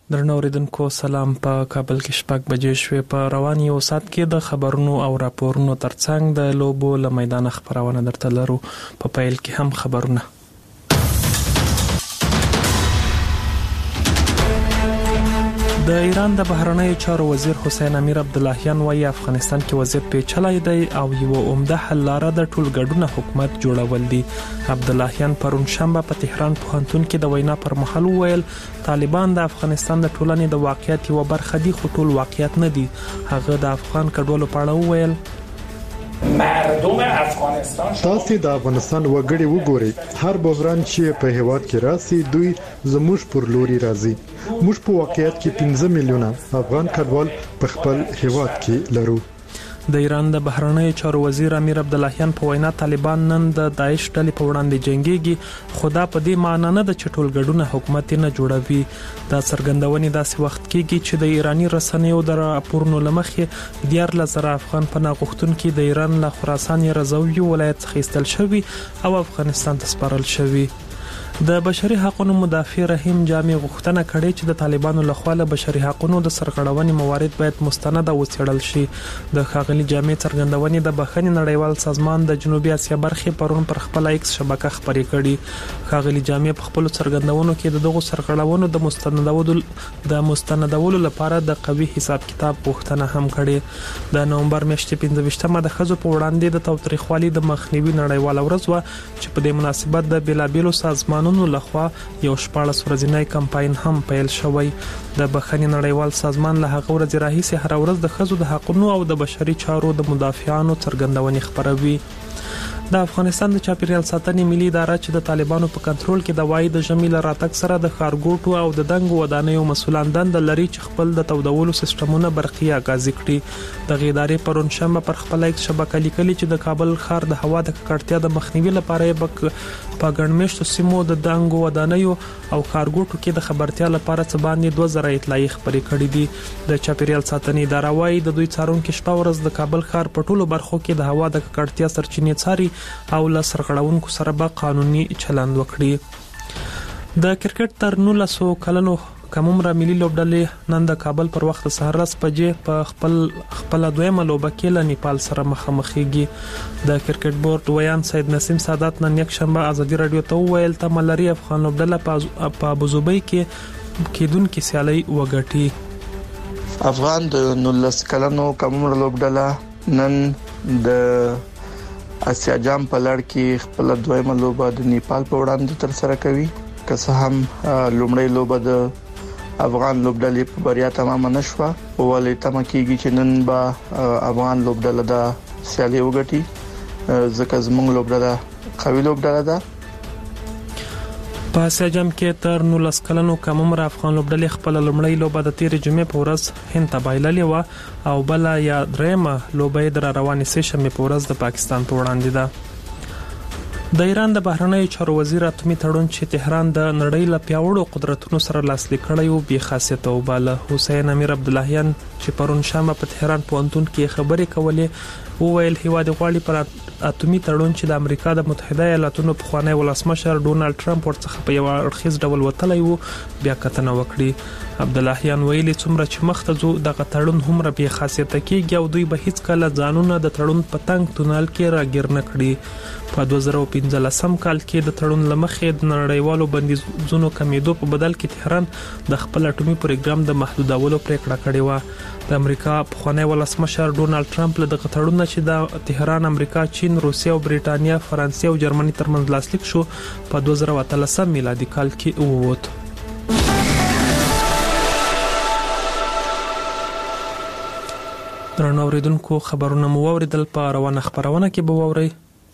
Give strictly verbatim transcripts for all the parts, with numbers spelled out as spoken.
درنو اوریدونکو سلام. په کابل کې شپږ بجې شوې. په روان یو سات کې د خبرونو او راپورونو ترڅنګ د لوبو له میدان خبرونه درته لرو. په پیل کې هم خبرونه. د ایران د بهرنیو چارو وزیر حسین امیر عبداللهیان وايي افغانستان کې وضعیت پیچلی دی او یو عمده حل لاره د ټولګډونه حکومت جوړول دي. عبداللهیان پرون شنبه په تهران پوهنتون کې د وینا پر مهال وویل طالبان د افغانستان د ټولنې د واقعیت یو برخه دي خو ټول واقعیت نه دي. هغه د افغان کډوالو په اړه وویل مردم افغانستان تاسو د افغانستان وګړي وګورئ. هر بحران چې په هیواد کې راسي دوی زموږ پر لوري راځي. موږ په واقعیت کې پنځه میلیونه افغان کډوال په خپل هیواد کې لرو. د ایران د بهرنیو چارو وزیر امیر عبداللهیان په وینا طالبان نن د داعش ډلې په وړاندې جنگيږي خو دا په دې معنی نه ده چې ټولګډونه حکومت نه جوړوي. دا څرګندونې داسې وخت کېږي چې د ایرانی رسنیو د راپورونو لمخې دیارلس زره افغان پناه غوښتونکي د ایران له خراسان رضوي ولایت څخه ایستل شوي او افغانستان ته سپارل شوي. د بشري حقوقو مدافع رحیم جامع غوښتنه کړې چې د طالبانو لخوا له بشري حقوقو د سرغړونې موارد باید مستند او وڅېړل شي. د ښاغلي جامع څرګندونې د بخښنې نړیوال سازمان د جنوبي اسیا برخې پرون پر خپل ایکس شبکه خبرې کړي. ښاغلي جامع په خپل څرګندونو کې دغه سرغړونو د مستندولو د مستندولو لپاره د قوي حساب کتاب غوښتنه هم کړې. د نومبر میاشتې پنځه ویشتمه د ښځو په وړاندې د تاوتریخوالي د مخنیوي نړیواله ورځ و چې په دې مناسبت د بیلابیلو سازمانونو نو لخوا یو شپاړس ورځنی کمپاین هم پیل شوی. د بخښنې نړیوال سازمان له هغه ورځې راهیسې هر ورځ د ښځو د حقوقو او د بشري چارو د مدافعانو څرګندونې خبروي. د افغانستان د چاپیریال ساتنې ملي اداره چې د طالبانو په کنټرول کې د وای د ژمي له راتګ سره د خارګوټو او د دنګو ودانیو مسولان دند لري چې خپل د تودولو سیستمونه برقي اغازي کړي. د غیدارې پرون شنبه پر خپل ایکس شبکه لیکلي چې د کابل ښار د هوا د ککړتیا د مخنیوي لپاره په ګڼمشتو سیمو د دنګو ودانیو او خارګوټو کې د خبرتیا لپاره څه باندې دوه زره اطلاعي خبرې کړې دي. د چاپیریال ساتنې اداره وايي د دوی څارونکو شپه ورځ د کابل ښار په ټولو برخو کې د هوا د ککړتیا سرچینې څاري او له سرغړونکو سره به قانوني چلند وکړي. د کرکټ تر نولسو کلنو کمومره ملي لوبډلې نن د کابل پر وخت سهار رس بجې په خپل خپل دویمه لوبه کې له نیپال سره مخامخېږي. د کرکټ بورډ ویان سید نسیم سادات نن یک شنبه ازادي رادیو ته وویل تمه لري افغان لوبډله په ابوظبي کې کېدونکې سیالي وګټي. افغان د نولس کلنو کمومره لوبډله نن د اسیا جام په لړ کې خپل دویمه لوبه د نیپال په وړاندې تر سره کوي. که څه هم لومړی لوبه د افغان لوبډلې په بریا تمام نشوه ولې تمه کیږي چې نن به افغان لوبډله د سیالي وګټي ځکه زموږ لوبډله قوي لوبډله ده. په اسیا جام کې تر نولس کلنو کمومره افغان لوبډلې خپل لومړی لوبه د تیر جمعې په ورځ هند ته بایللې و او بل یا درېمه لوبه د روانې سه شنبه په ورځ د پاکستان په وړاندې ده. د ایران د بهرنیو چارو وزیر اتمی تړون چې تهران د نړۍ له پیاوړو قدرتونو سره لاسلیک کړی و بې خاصیته وباله. حسین امیر عبداللهیان چې پرون شنبه په تهران پوهنتون کې خبرې کولې وویل هیواد غواړي پر اتمی تړون چې د امریکا د متحده ایالاتونو پخوانی ولسمشر ډونالد ټرمپ ورڅخه په یو اړخیز ډول وتلی وو بیا کتنه وکړي. عبداللهیان ویلي څومره چې مخته ځو دغه تړون هم بې خاصیته کېږي او دوی به هیڅ کله ځانونه د تړون په تنګ تونل کې راګیر نه کړي. په دوه زره پنځلسم کال کې د تړون لمخې د نړیوالو بندیزونو کمیدو په بدل کې تهران د خپل اټومي پروګرام د محدودولو پریکړه کړې و. د امریکا پخوانی ولسمشر ډونالد ټرمپ له دغه تړون چې د تهران امریکا چین روسیا او بریټانیا فرانسې او جرمني ترمنځ لاسلیک شو په دوه زره اتلسم میلادي کال کې ووت. درنو اوریدونکو خبرونه مو اوریدل. په روانه خبرونه کې به ووري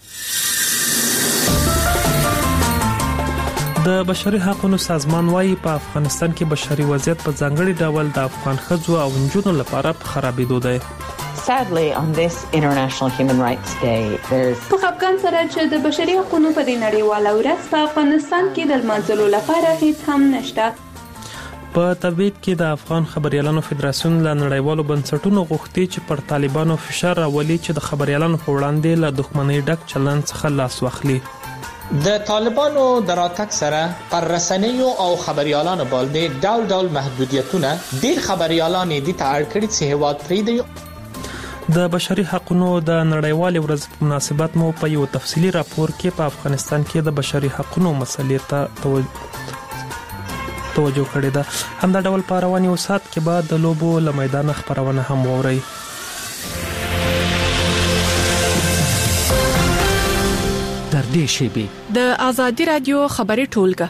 د بشري حقوقو سازمان وايي په افغانستان کې بشري وضعیت په ځانګړي ډول د افغان ښځو او نجونو لپاره په خرابېدو دی. Sadly, on this International Human Rights Day, there's په خفګان سره چې د بشري حقوقو په دې نړیواله ورځ په افغانستان کې د لمانځلو لپاره هیڅ هم نشته. په تبعید کې د افغان خبريالانو فدراسیون له نړیوالو بنسټونو غوښتي چې پر طالبانو فشار راولي چې د خبريالانو په وړاندې له دښمنۍ ډک چلند څخه لاس واخلي. د طالبانو د راتګ سره پر رسنیو او خبريالانو باندې ډول ډول محدودیتونه ډیر خبريالان دي ته اړ کړي چې هیواد پریږدي. د بشري حقوقو د نړیوال ورځ په مناسبت مو په یو تفصیلی راپور کې په افغانستان کې د بشري حقوقو مسلې ته توجه کړې ده. همدا ډول په رواني وسات کې بعد د لوبو له میدان خبرونه هم ووري. در دې شیبه د ازادي رادیو خبري ټولګه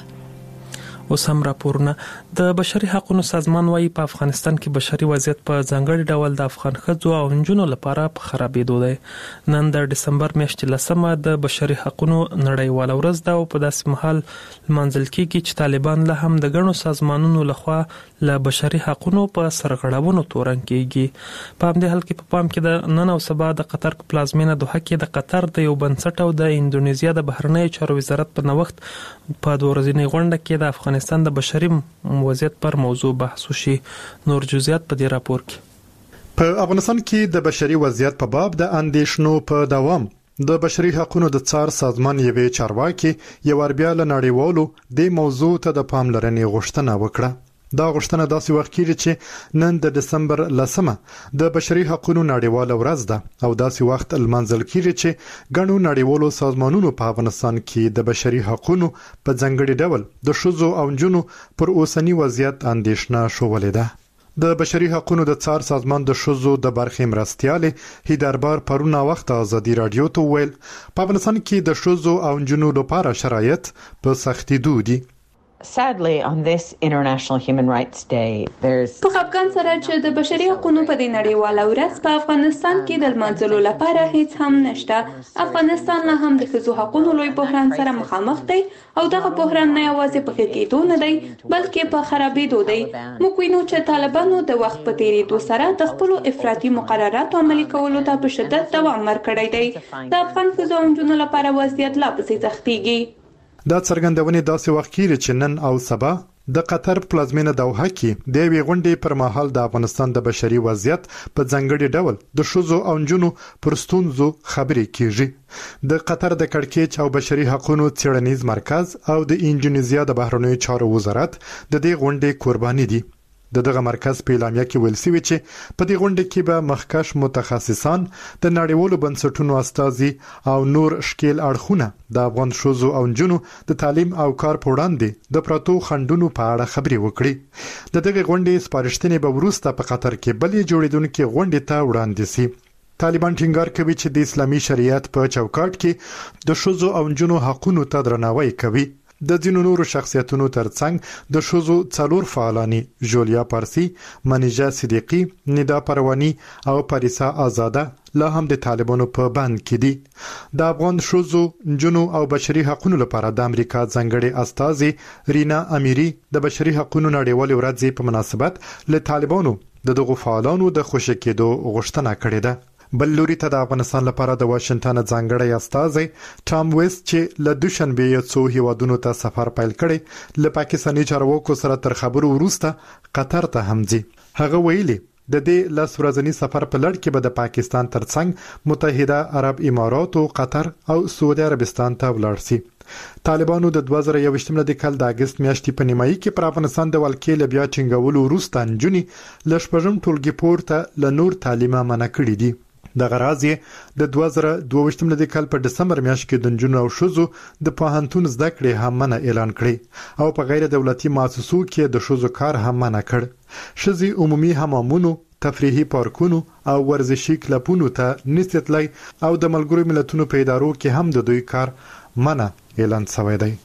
اوس هم راپورونه. د بشري حقوقو سازمان وايي په افغانستان کې بشري وضعیت په ځانګړي ډول د افغان ښځو او نجونو لپاره په خرابېدو دی. نن د دسمبر میاشتې لسمه د بشري حقوقو نړیواله ورځ ده او په داسې مهال لمانځل کېږي چې طالبان له هم د ګڼو سازمانونو لخوا له بشري حقوقو په سرغړونو تورن کېږي. په همدې حال کې په پام کې د نن او سبا د قطر په پلازمینه دوحه کې د قطر د یو بنسټ او د اندونیزیا د بهرنیو چارو وزارت په نوښت په دوه ورځنۍ غونډه کې د افغانستان د بشري وضعیت پر موضوع بحث وشي. نور جزئیات په دې راپور کې. په افغانستان کې د بشري وضعیت په باب د اندیشنو په دوام د بشري حقوقو د څار سازمان یوې چارواکي یو اربیا له نړیوالو د موضوع ته د پاملرنې غوښتنه وکړه. دا غوښتنه داسې وخت کې چې نن د دسمبر لسمه د بشري حقوقو نړیواله ورځ ده او داسې وخت لمانځل کېږي چې ګڼو نړیوالو سازمانونو په افغانستان کې د بشري حقوقو په ځانګړي ډول د ښځو او نجونو پر اوسنی وضعیت اندیشنه شولې ده. د بشري حقوقو د څار سازمان د ښځو د برخې مرستياله هیدربار پرونه وخت ازادي رادیو ته ویل په افغانستان کې د ښځو او نجونو لپاره شرایط په سختي دي. Sadly, on this International Human Rights Day, there's په افغان سره چې د بشري حقوقو په دې نړیواله ورځ په افغانستان کې د لمانځلو لپاره هیڅ هم نشته. افغانستان له هم د ښځو حقوقو لوی بحران سره مخامخ دی او دغه بحران نه یوازې په کېدو نه دی بلکې په خرابېدو دی. موږ وینو چې طالبانو د وخت په تیریدو سره د خپل افراطي مقرراتو عملي کولو ته په شدت دوام ورکړی دی. د افغان ښځو او نجونو لپاره وضعیت لا پسې سختېږي. دا څرګندونه داسې وخت کې چې نن او سبا د قطر پلازمینه دوحه کې د وی غونډې پر مهال د افغانستان د بشري وضعیت په ځانګړي ډول د ښځو او نجونو پر ستونزو خبرې کیږي. د قطر د کړکېچ او بشري حقوقو څېړنیز مرکز او د انډونیزیا د بهرنیو چارو وزارت د دې غونډې قرباني دي. د دغه مرکز په اعلامیه کې ویل شوی چې په دې غونډه کې به مخکښ متخصصان د نړیوالو بنسټونو استازي او نور شکیل اړخونه د افغان ښځو او نجونو د تعلیم او کار په وړاندې د پروتو خندونو په اړه خبرې وکړي. د دغه غونډې سپارښتنې به وروسته په قطر کې بلې جوړیدونکو غونډې ته وړاندې شي. طالبان ټینګار کوي چې د اسلامي شریعت په چوکاټ کې د ښځو او نجونو حقوقو ته درناوی کوي. د ځینو نورو شخصیتونو ترڅنګ د ښځو څلور فعالانی جولیا پارسی، منیجا صدیقی، ندا پروانی او پاریسا آزاده لا هم د طالبانو په بند کې دي. د افغان ښځو، نجونو او بشري حقوقو لپاره د امریکا ځانګړي استازي رینا امیری د بشري حقوقو نړیوال ورځ په مناسبت له طالبانو د دغه فعالانو د خوشی کېدو غوښتنه کړې ده. بل لوري ته د افغانستان لپاره د واشنگټن ځانګړی استازي ټام ویست چې له دوشنبه یو څو هیوادونو ته سفر پیل کړي له پاکستاني چارواکو سره تر خبرو وروسته قطر ته هم ځي. هغه ویلي د دې لاس ورځنی سفر په لړ کې به د پاکستان ترڅنګ متحده عرب امارات او قطر او سعودي عربستان ته ولاړ شي. طالبانو د دوه زره یوویشتم د کال د اگست میاشتې په نیمایي کې پر افغانستان د ولکې له بیا ټینګولو وروسته نجونې له شپږم ټولګي پورته له نور تعلیمه منع کړي دي. د غرازي د دوه زره دوه د کال په دسمبر میاشت کې د نجونو او ښځو د پوهنتون زده کړې هم منع اعلان کړي او په غیر دولتي مؤسسو کې د ښځو کار هم منع کړ. ښځې عمومي حمامونو، تفریحي پارکونو او ورزشي کلبونو ته نستتلای او د ملګرو ملتونو په ادارو کې هم د دوی کار منع اعلان شوی دی.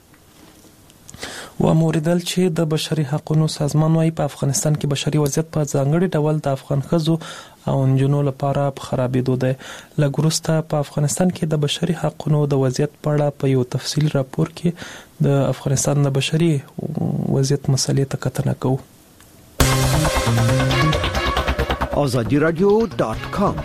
و موریدل چې د بشري حقوقو سازمان وايي په افغانستان کې بشري وضعیت په ځانګړي ډول د افغان ښځو او نجونو لپاره په خرابېدو دی. لږ وروسته په افغانستان کې د بشري حقوقو د وضعیت په اړه په یو تفصیلي راپور کې د افغانستان د بشري وضعیت مسلې ته کتنه کوو. azadi radio dot com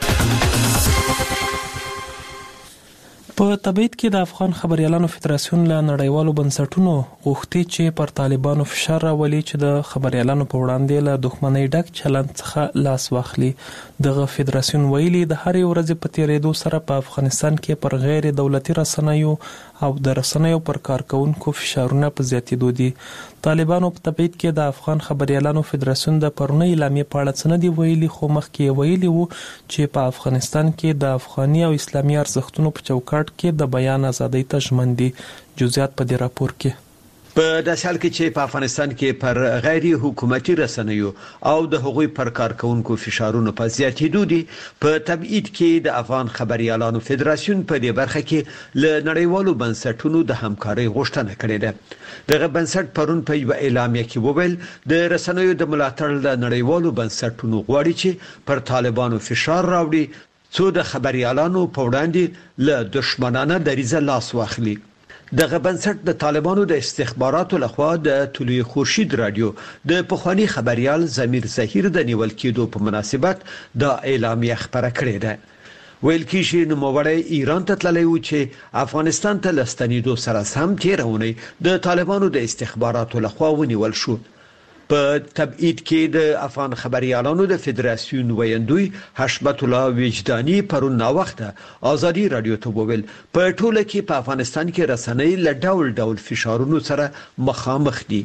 په تبعید کې د افغان خبريالانو فدراسیون له نړیوالو بنسټونو غوښتي چې پر طالبانو فشار راولي چې د خبريالانو په وړاندې له دښمنۍ ډک چلند څخه لاس واخلي. دغه فدراسیون ویلي د هر ورځ په تیریدو سره په افغانستان کې پر غیر دولتي رسنیو او د رسنیو پر کارکونکو فشارونه په زیاتېدو دي. طالبانو په تبعید کې د افغان خبريالانو فدراسیون د پرونی اعلامیې په اړه څه نه دی ویلي، خو مخکې ویلي وو چې په افغانستان کې د افغاني او اسلامي ارزښتونو په چوکاټ کې د بیان ازادۍ ته ژمن دي. جزئیات په دې راپور کې. په داسې حال کې چې په افغانستان کې پر غیر حکومتي رسنیو او د هغوی پر کارکونکو فشارونو په زیاتېدو دي، په تبعید کې د افغان خبريالانو فدراسیون په دې برخه کې له نړیوالو بنسټونو د همکارۍ غوښتنه کړې ده. دغه بنسټ پرون په یو اعلامیه کې وویل د رسنیو د ملاتړ له نړیوالو بنسټونو غواړي چې پر طالبانو فشار راوړي څو د خبريالانو په وړاندې له دښمنانه دریځه لاس واخلي. دغه بنسټ د طالبانو د استخباراتو لخوا د طلوع خورشید رادیو د پخوانی خبريال ضمیر ظهیر د نیول کېدو په مناسبت د اعلامیه خبره کړې ده. ویل کېږي نوموړی ایران ته تللی و چې افغانستان ته لستنیدو سره سم تیرونی د طالبانو د استخباراتو لخوا ونیول شو. په تبعید کې د افغان خبريالانو د فدراسیون ویندوی حشمت الله وجدانی پرون نا وخته ازادي رادیو ته وویل په ټوله کې په افغانستان کې رسنۍ له ډول ډول فشارونو سره مخامخ دي.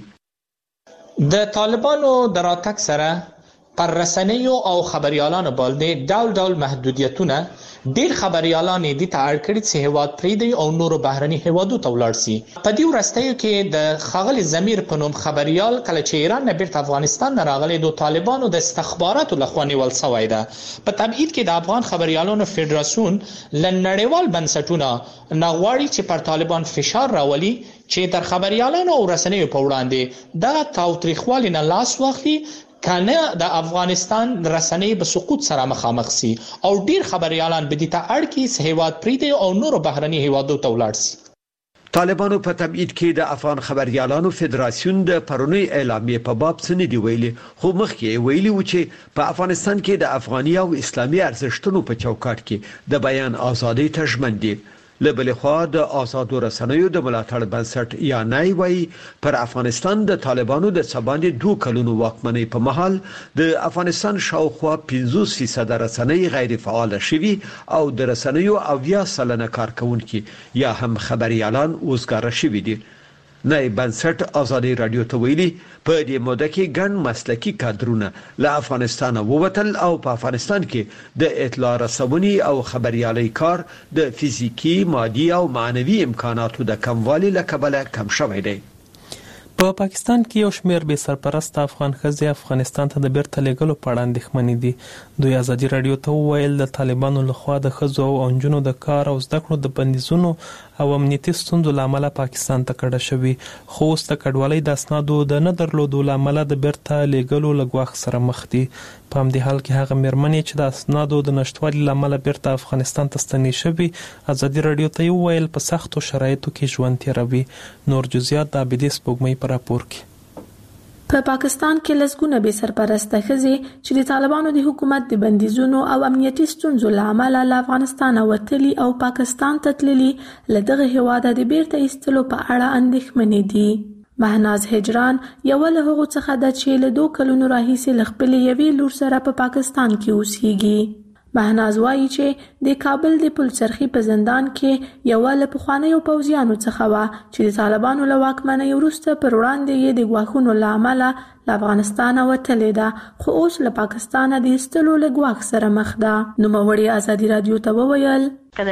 د طالبانو د راتګ سره پر رسنیو او خبريالانو باندې ډول ډول محدودیتونه ډیر خبريالان دي ته اړ کړي چې هیواد پریدي او نورو بهرني هیوادو ته ولاړ شي. په دې ورستیو کې د خاغلی ضمیر په نوم خبريال کله چې ایران نه بیرته افغانستان نه راغلی د طالبانو د استخباراتو لخوا نیول شوی ده. په تبعید کې د افغان خبريالانو فدراسیون لنړیوال بنسټونه نغواړي چې پر طالبان فشار راولي چې تر خبريالانو او رسنیو په وړاندې د تاوتریخوالي نه لاس واخلي، کنه د افغانستان رسنۍ به سقوط سره مخامخ سي او ډیر خبريالان به د ته اړ کې هیواد پریدي او نورو بهرني هیوادو ته ولاړ سي. طالبانو په تبعید کې د افغان خبريالانو فدراسیون د پرونی اعلامیې په باب څه نه دی ویلي، خو مخکې ویلي و چې په افغانستان کې د افغاني او اسلامي ارزښتونو په چوکاټ کې د بیان ازادۍ ته ژمن دي. له بلې خوا د آزادو رسنیو د ملاتړ بنسټ یا نای وایي پر افغانستان د طالبانو د سباندې دوه کلونو واکمنۍ په مهال د افغانستان شاوخوا پنځوس فیصد رسنۍ غیر فعال شوي او د رسنیو اویا سلنه کارکونکي یا هم خبريالان وزګار شوي دي. نای بنسټ ازادي رادیو ته ویلي په دې موده کې ګڼ مسلکي کادرونه له افغانستان ووتل او په افغانستان کې د اطلاع رسونې او خبريالۍ کار د فزیکی، مادي او معنوي امکاناتو د کموالي له کبله کم شوی دی. په پاکستان کې یو شمېر بې سرپرست افغان ښځې افغانستان ته د بیرته لیږلو په اړه اندېښمنې دي. دوی ازادي رادیو ته وویل د طالبانو لخوا د ښځو او نجونو د کار او زده کړو د بندیزونو او امنیتي ستونزو له امله پاکستان ته کډه شوي، خو اوس د کډوالۍ د اسنادو د نه درلودو له امله د بیرته لیږلو له ګواښ سره مخ دي. په همدې حال کې هغه مېرمنې چې د اسنادو د نشتوالي له امله بیرته افغانستان ته ستنې شوي ازادي رادیو ته وویل په سختو شرایطو کې ژوند تیروي. نور جزئیات د عابدې سپوږمۍ په راپور کې. په پاکستان کې لسګونه بې سرپرسته ښځې چې د طالبانو د حکومت د بندیزونو او امنیتي ستونزو له امله له افغانستان وتلي او پاکستان ته تللي له دغه هیواده د بیرته ایستلو په اړه اندېښمنې دي. مهناز هجران یو له هغو څخه ده چې له دوه کلونو راهیسې له خپلې یوې لور سره په پاکستان کې اوسېږي. مهناز وایي چې د کابل د پل چرخي په زندان کې یو له پخوانیو پوځیانو څخه وه چې د طالبانو له واکمنۍ وروسته پر وړاندې یې د ګواښونو له امله له افغانستانه وتلې ده، خو اوس له پاکستانه د ایستلو له ګواښ سره مخ ده. نوموړې ازادي رادیو ته وویل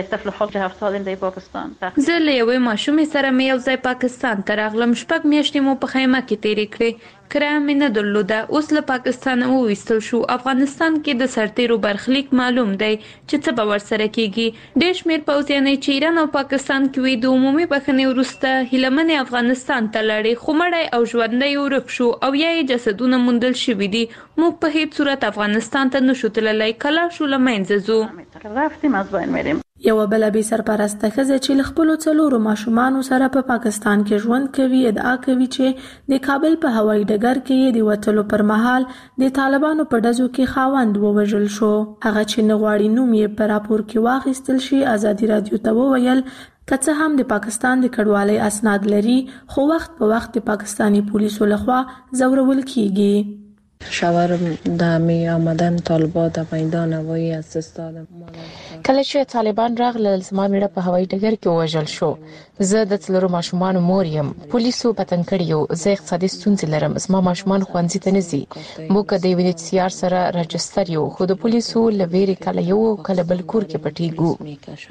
زه له یوې ماشومې سره مې یو ځای پاکستان ته راغلم. شپږ میاشتې مو په خیمه کې تېرې کړې. کرایه مې نه درلوده. اوس له پاکستانه وویستل شو. افغانستان کې د سرتیرو برخلیک معلوم دی چې څه به ورسره کېږي. ډېر شمېر پوځیانې چې ایران او پاکستان کې وي د عمومي بخښنې وروسته هیلهمنې افغانستان ته لاړې، خو مړی او ژوندی ورک شو او یا یې جسدونه موندل شوي دي. موږ په هیڅ صورت افغانستان ته نشو تللی. کله شو له منځه ځو. یو بل بې سرپرسته ښځه چې له خپلو څلورو ماشومانو سره په پا پاکستان کې ژوند کوي ادعا کوي چې د کابل په هوایي ډګر کې د وتلو پر مهال د طالبانو په ډزو کې خاوند ووژل شو. هغه چې نه غواړي نوم یې په راپور کې واخیستل شي ازادي رادیو ته وویل که څه هم د پاکستان د کډوالۍ اسناد لري، خو وخت په وخت د پاکستاني پولیسو لخوا ځورول کیږي. شاورم د می آمدن طالبان د میدان هوایی اساس دادم. کله چې طالبان راغلل زما میړه په هوایي ډګر کې وژل شو. زه د څلورو ماشومان مور یم. پولیسو پتن کړیو. زه اقتصادي ستونزې لرم. زما ماشومان ښوونځي ته نه ځي. موږ د وینټ سی آر سره راجستر یو خو د پولیسو لویری کله یو کله بل کور کې پټیګو.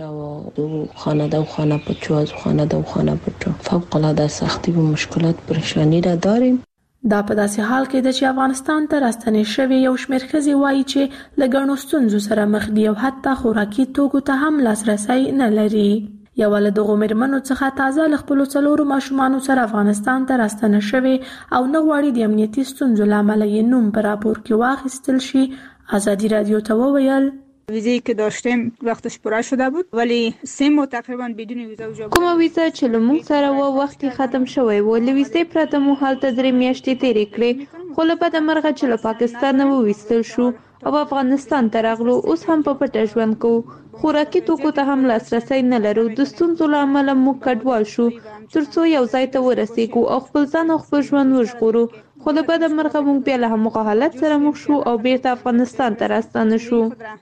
میکشاو خانواده و خانه پچو از خانواده و خانه پچو فوق العاده سختی و مشکلات پریشانی را داریم. دا په داسې حال کې د چې افغانستان ته راستنې شوی یو شمېر ښځې وایي چې له ګڼو ستونزو سره مخ دي او حتی خوراکي توکو ته هم لاسرسی نه لري. یوه له دغو مېرمنو څخه تازه له خپلو څلورو ماشومانو سره افغانستان ته راستنه شوې او نه غواړي د امنیتي ستونزو له امله یې نوم په راپور کې واخیستل شي. ازادي رادیو ته وویل ویزی که داشتیم وقتش پوره شده بود ولی سه ماه تقریبا بدون ویزا وجا بود. کومه ویزا چې لمون سره و وخت ختم شوی و لويستې پرته مو حالت درې میاشتې تیرې کړې خو له بده مرغه چې له پاکستان نه وویستل شو او افغانستان ته راغلو. اوس هم په پټه ژوند کوو. خوراکي توکو ته هم لاسرسی نه لرو. د ستونزو له امله موږ کډوال شو ترڅو یو ځای ته ورسېږو او خپل ځان او خپل ژوند وژغورو خو له بده مرغه موږ بیا له همغه حالت سره مخ شو او بیرته افغانستان ته راستانه شو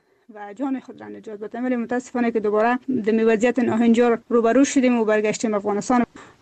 و جان خود را نجات بدیم. ولی متاسفانه که دوباره د می وضعیت ناهنجار روبرو شدیم و برگشتیم افغانستان.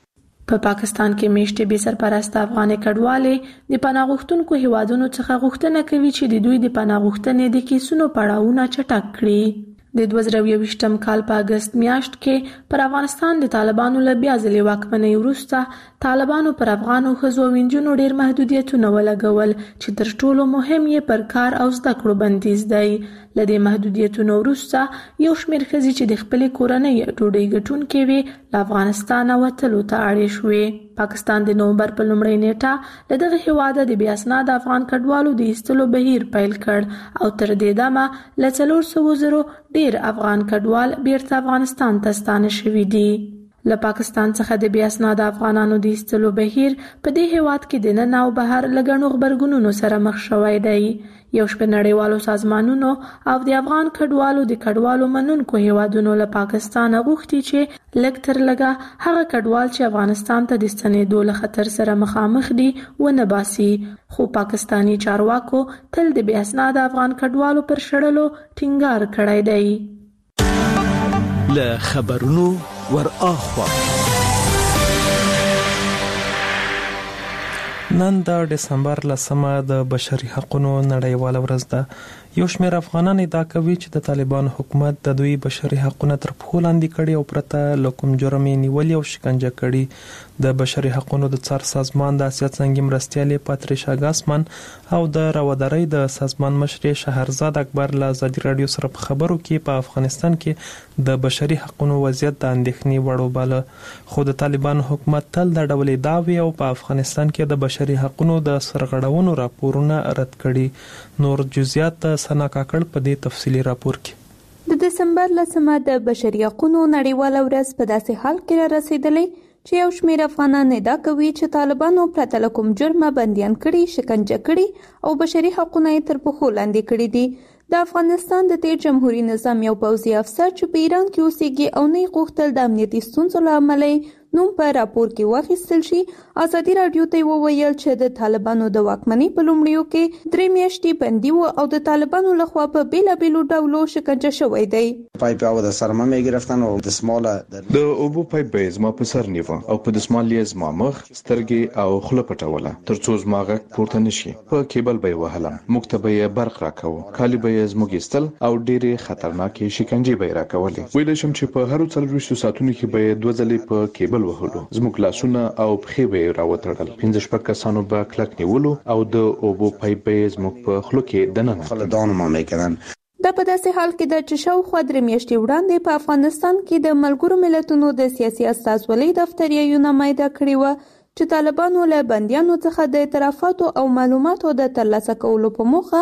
په پاکستان کې میشتې بې سرپرسته افغاني کډوالې د پناه غوښتونکو هیوادونو څخه غوښتنه کوي چې د دوی د پناه غوښتنې د کیسونو پړاوونه چټک کړي. د دوه زره یوویشتم کال په اگست میاشت کې پر افغانستان د طالبانو له بیا ځلې واکمنۍ وروسته طالبانو پر افغانو ښځو او نجونو ډېر محدودیتونه ولګول چې تر ټولو مهم یې پر کار او زده کړو بندیز دی. له دې محدودیتونو وروسته یو شمېر ښځې چې د خپلې کورنۍ ډوډۍ ګټونکې وې له افغانستانه وتلو ته اړې شوې. پاکستان د نومبر په لومړۍ نیټه له دغه هیواده د بې اسناده افغان کډوالو د ایستلو بهیر پیل کړ او تر دې دمه له څلور سوو زرو ډېر افغان کډوال بیرته افغانستان ته ستانه شوي دي. له پاکستان څخه د بې اسناده افغانانو د ایستلو بهیر په دې هیواد کې د ننه او بهر له ګڼو غبرګونونو سره مخ شوی دی. یو شمېر نړیوالو سازمانونو او د افغان کډوالو د کډوالو منونکو هیوادونو له پاکستانه غوښتي چې لږ تر لږه هغه کډوال چې افغانستان ته د ستنېدو له خطر سره مخامخ دي ونه باسي. خو پاکستانی چارواکو تل د بې اسناده افغان کډوالو پر شړلو ټینګار کړی دی. له خبرونو ور اخوا نن د دسمبر لسمه د بشري حقوقو نړیواله ورځ ده. یو شمېر افغانان ادعا کوي چې د طالبان حکومت د دوی بشري حقوقو تر پښو لاندې کړي او پرته له کوم جرم یې نیولي او شکنجه کړي. د بشري حقوقو د څار سازمان د اسیا څنګه مرستیالې پاتریشا ګاسمن او د راودارۍ د سازمان مشر شهرزاد اکبر له ازادي رادیو سره په خبرو کې په افغانستان کې د بشري حقوقو وضعیت د اندېښنې وړ وباله. خو د طالبان حکومت تل د ډول دعوی او په افغانستان کې د بشري حقوقو د سرغړونو راپورونه رد کړي. نور جزئیات سنا کاکړ په دې تفصیلی راپور کې. د دسمبر لسمه د بشري حقوقو نړیواله ورځ په داسې حال کې را رسیدلې چې یو شمېر افغانان ادعا کوي چې طالبانو پرته له کوم جرمه بندیان کړي، شکنجه کړي او بشري حقونه یې تر پښو لاندې کړي دي. د افغانستان د تیر جمهوریت نظام یو پوځي افسر چې په ایران کې اوسېږي او نه غوښتل د امنیتي ستونزو له امله نوم په راپور کې واخیستل شي، ازادي رادیو ته وویل چې د طالبانو د واکمنۍ په لومړیو کې درې میاشتې بندي و او د طالبانو لخوا په بیلابیلو ډولو شکنجه شوی دی. پایپ او د سرما میګ گرفتن او د سماله د اوبو پایپ به زما په سر نیو او په د سمالې زما مخ سترګې او خوله پټوله ترڅو زما غږ پورته نشي. په کیبل به وهله، مکتبه یې برق راکاو، کالی به یې زموږ استل او ډېرې خطرناکې شکنجې به راکولې. ویل شم چې په هر څلوېښتو ساعتونو کې به دوه ځلې په کیبل وهلو، زموږ لاسونه او پښې به راوتړل، پنځه شپږ کسانو به کلک نیولو او د اوبو پایپ به زموږ په خوله کې دننه خلدان ما میکردن. دا په داسې حال کې ده چې شاوخوا درې میاشتې وړاندې په افغانستان کې د ملګرو ملتونو د سیاسي استازولۍ دفتر یې نمایده کړې وه چې طالبانو له بندیانو څخه د اعترافاتو او معلوماتو د ترلاسه کولو په موخه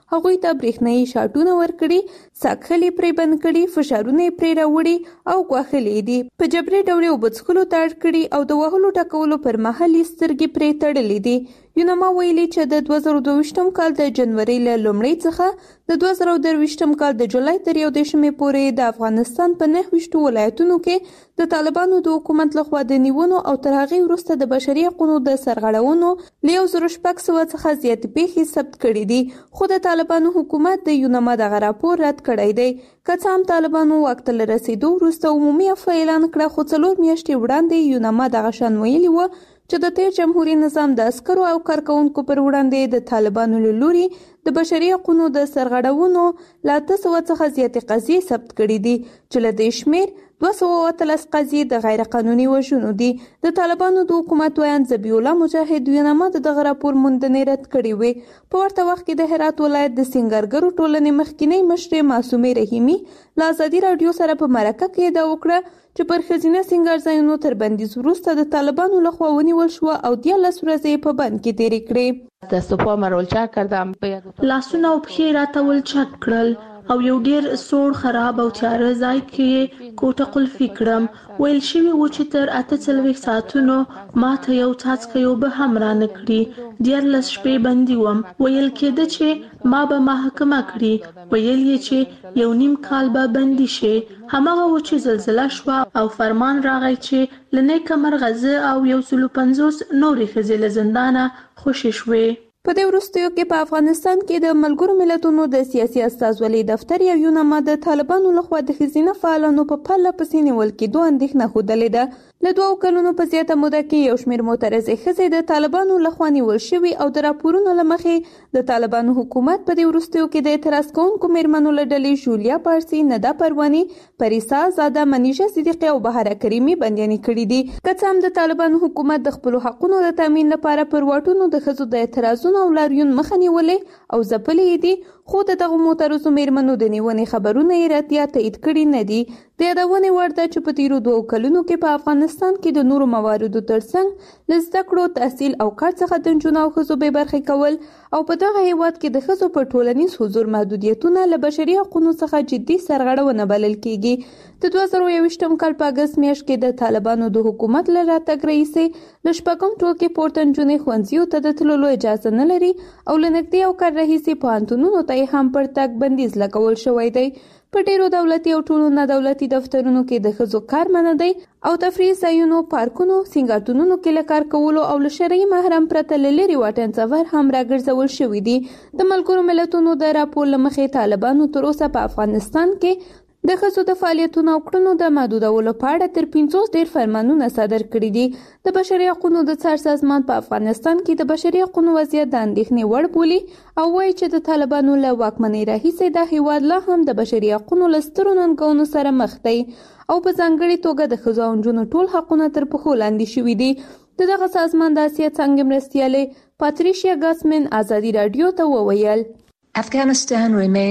هغوی ته برېښنايي شاټونه ورکړي، ساکخلي پرې بند کړي، فشارونه یې پرې راوړي او ګواښلي دي. په جبري ډول اوبه څښلو ته اړ کړي او د وهلو ټکولو پر مهال یې سترګې پرې تړلې دي. یوناما ویلي چې د دوه زره دوه کال د جنوري له لومړۍ څخه د دوه زره درویشتم کال د جولای تر یو دېرشمې پورې د افغانستان په نهه ویشتو ولایتونو کې د طالبانو د حکومت لخوا د نیونو او تر هغې وروسته د بشري حقونو د سرغړونو له یو زره شپږ سوه څخه زیاتې پیښې ثبت کړي دي. خو د طالبانو حکومت د یوناما دغه راپور رد کړی دی. که څه هم طالبانو واک ته له رسېدو وروسته عمومي عفوه اعلان کړه، خو څلور میاشتې وړاندې یوناما دغه شان ویلي وه چې د تیر جمهوري نظام د عسکرو او کارکوونکو پر وړاندې د طالبانو له لوري د بشري حقونو د سرغړونو له اته سوه څخه زیاتې قضیې ثبت کړي دي، چې له دې شمېر دوه سوه اووه اتلس قضیې د غیر قانوني وژنو دي. د طالبانو د حکومت ویاند ذبیح الله مجاهد یوناما د دغه راپور موندنې رد کړې وې. په ورته وخت کې د هرات ولایت د سینګارګرو ټولنې مخکینی مشرې معصومې رحیمي له ازادي راډیو سره په مرکه کې ادعا وکړه چې پر ښځینه سینګار ځایونو تر بندیز وروسته د طالبانو لخوا ونیول شوه او دیارلس ورځې په بند کې تېرې کړې. دست و پا مرولچک کردم، لاسونه او پښې راته ولچک کړل او یو ډیر سوړ خراب او تیاره ځای کې کوټه قلفي کړم. ویل شوي و چې تر اته څلوېښت ساعتونو ما ته یو څاڅکی اوبه هم رانه کړي. دیارلس شپې بندي وم. ویل کېده چې ما به محاکمه کړي. ویل یې چې یو نیم کال به بندي شي. هماغه و چې زلزله شوه او فرمان راغی چې له نیکه مرغه زه او یو سلو پنځوس نورې ښځې له زندانه خوشې شوې. په دې وروستیو کې په افغانستان کې د ملګرو ملتونو د سیاسي استازولۍ دفتر یا یوناما د طالبانو لخوا د ښځینه فعالانو په پرله پسې نیول کېدو اندېښنه ښودلې ده. له دوو کلونو په زیاته موده کې یو شمېر معترضې ښځې د طالبانو لخوا نیول شوي او د راپورونو له مخې د طالبانو حکومت په دې وروستیو کې د اعتراض کوونکو مېرمنو له ډلې ژولیا پارسي، ندا پرواني، پریسا زاده، منیژه صدیقي او بهاره کریمي بندیانې کړي دي. که څه هم د طالبانو حکومت د خپلو حقونو د تامین لپاره پر واټونو د ښځو د اعتراضونو او لاریون مخه نیولې او ځپلې دي، خو د دغو معترضو مېرمنو د نیونې خبرونه یې راتیا تایید کړي نه دي. د یادونې وړ ده چې په تیرو دوو کلونو کې په افغانستان کې د نورو مواردو ترڅنګ له زده کړو، تحصیل او کار څخه د نجونو او ښځو بې برخې کول او په دغه هیواد کې د ښځو په ټولنیز حضور محدودیتونه له بشري حقونو څخه جدي سرغړونه بلل کېږي. د دوه زره یوویشتم کال په اګست میاشت کې د طالبانو د حکومت له راتګ راهیسې له شپږم ټولګې پورته نجونې ښوونځیو ته د تللو اجازه نه لري او له نږدې یو کال راهیسې پوهنتونونو ته یې هم پر تګ بندیز لګول شوی دی. په ډیرو دولتي او ټولو نه دولتي دفترونو کې د ښځو کار منع دی او تفریح ځایونو، پارکونو، سینګارتونونو کې له کار کولو او له شرعي محرم پرته له لرې واټن سفر هم راګرځول شوي دي. د ملګرو ملتونو د راپور له مخې طالبانو تر اوسه په افغانستان کې د ښځو د فعالیتونو او کړنو د محدودولو په اړه تر پنځوس ډیر فرمانونه صادر کړي دي. د بشري حقونو د څار سازمان په افغانستان کې د بشري حقونو وضعیت د اندېښنې وړ بولي او وایي چې د طالبانو له واکمنۍ راهیسې دا هیواد لا هم د بشري حقونو له سترو ننګونو سره مخ دی او په ځانګړې توګه د ښځو او نجونو ټول حقونه تر پښو لاندې شوي دي. د دغه سازمان د اسیا څانګې مرستیالې پاتریشیا ګاسمن ازادي راډیو ته وویل افغانستان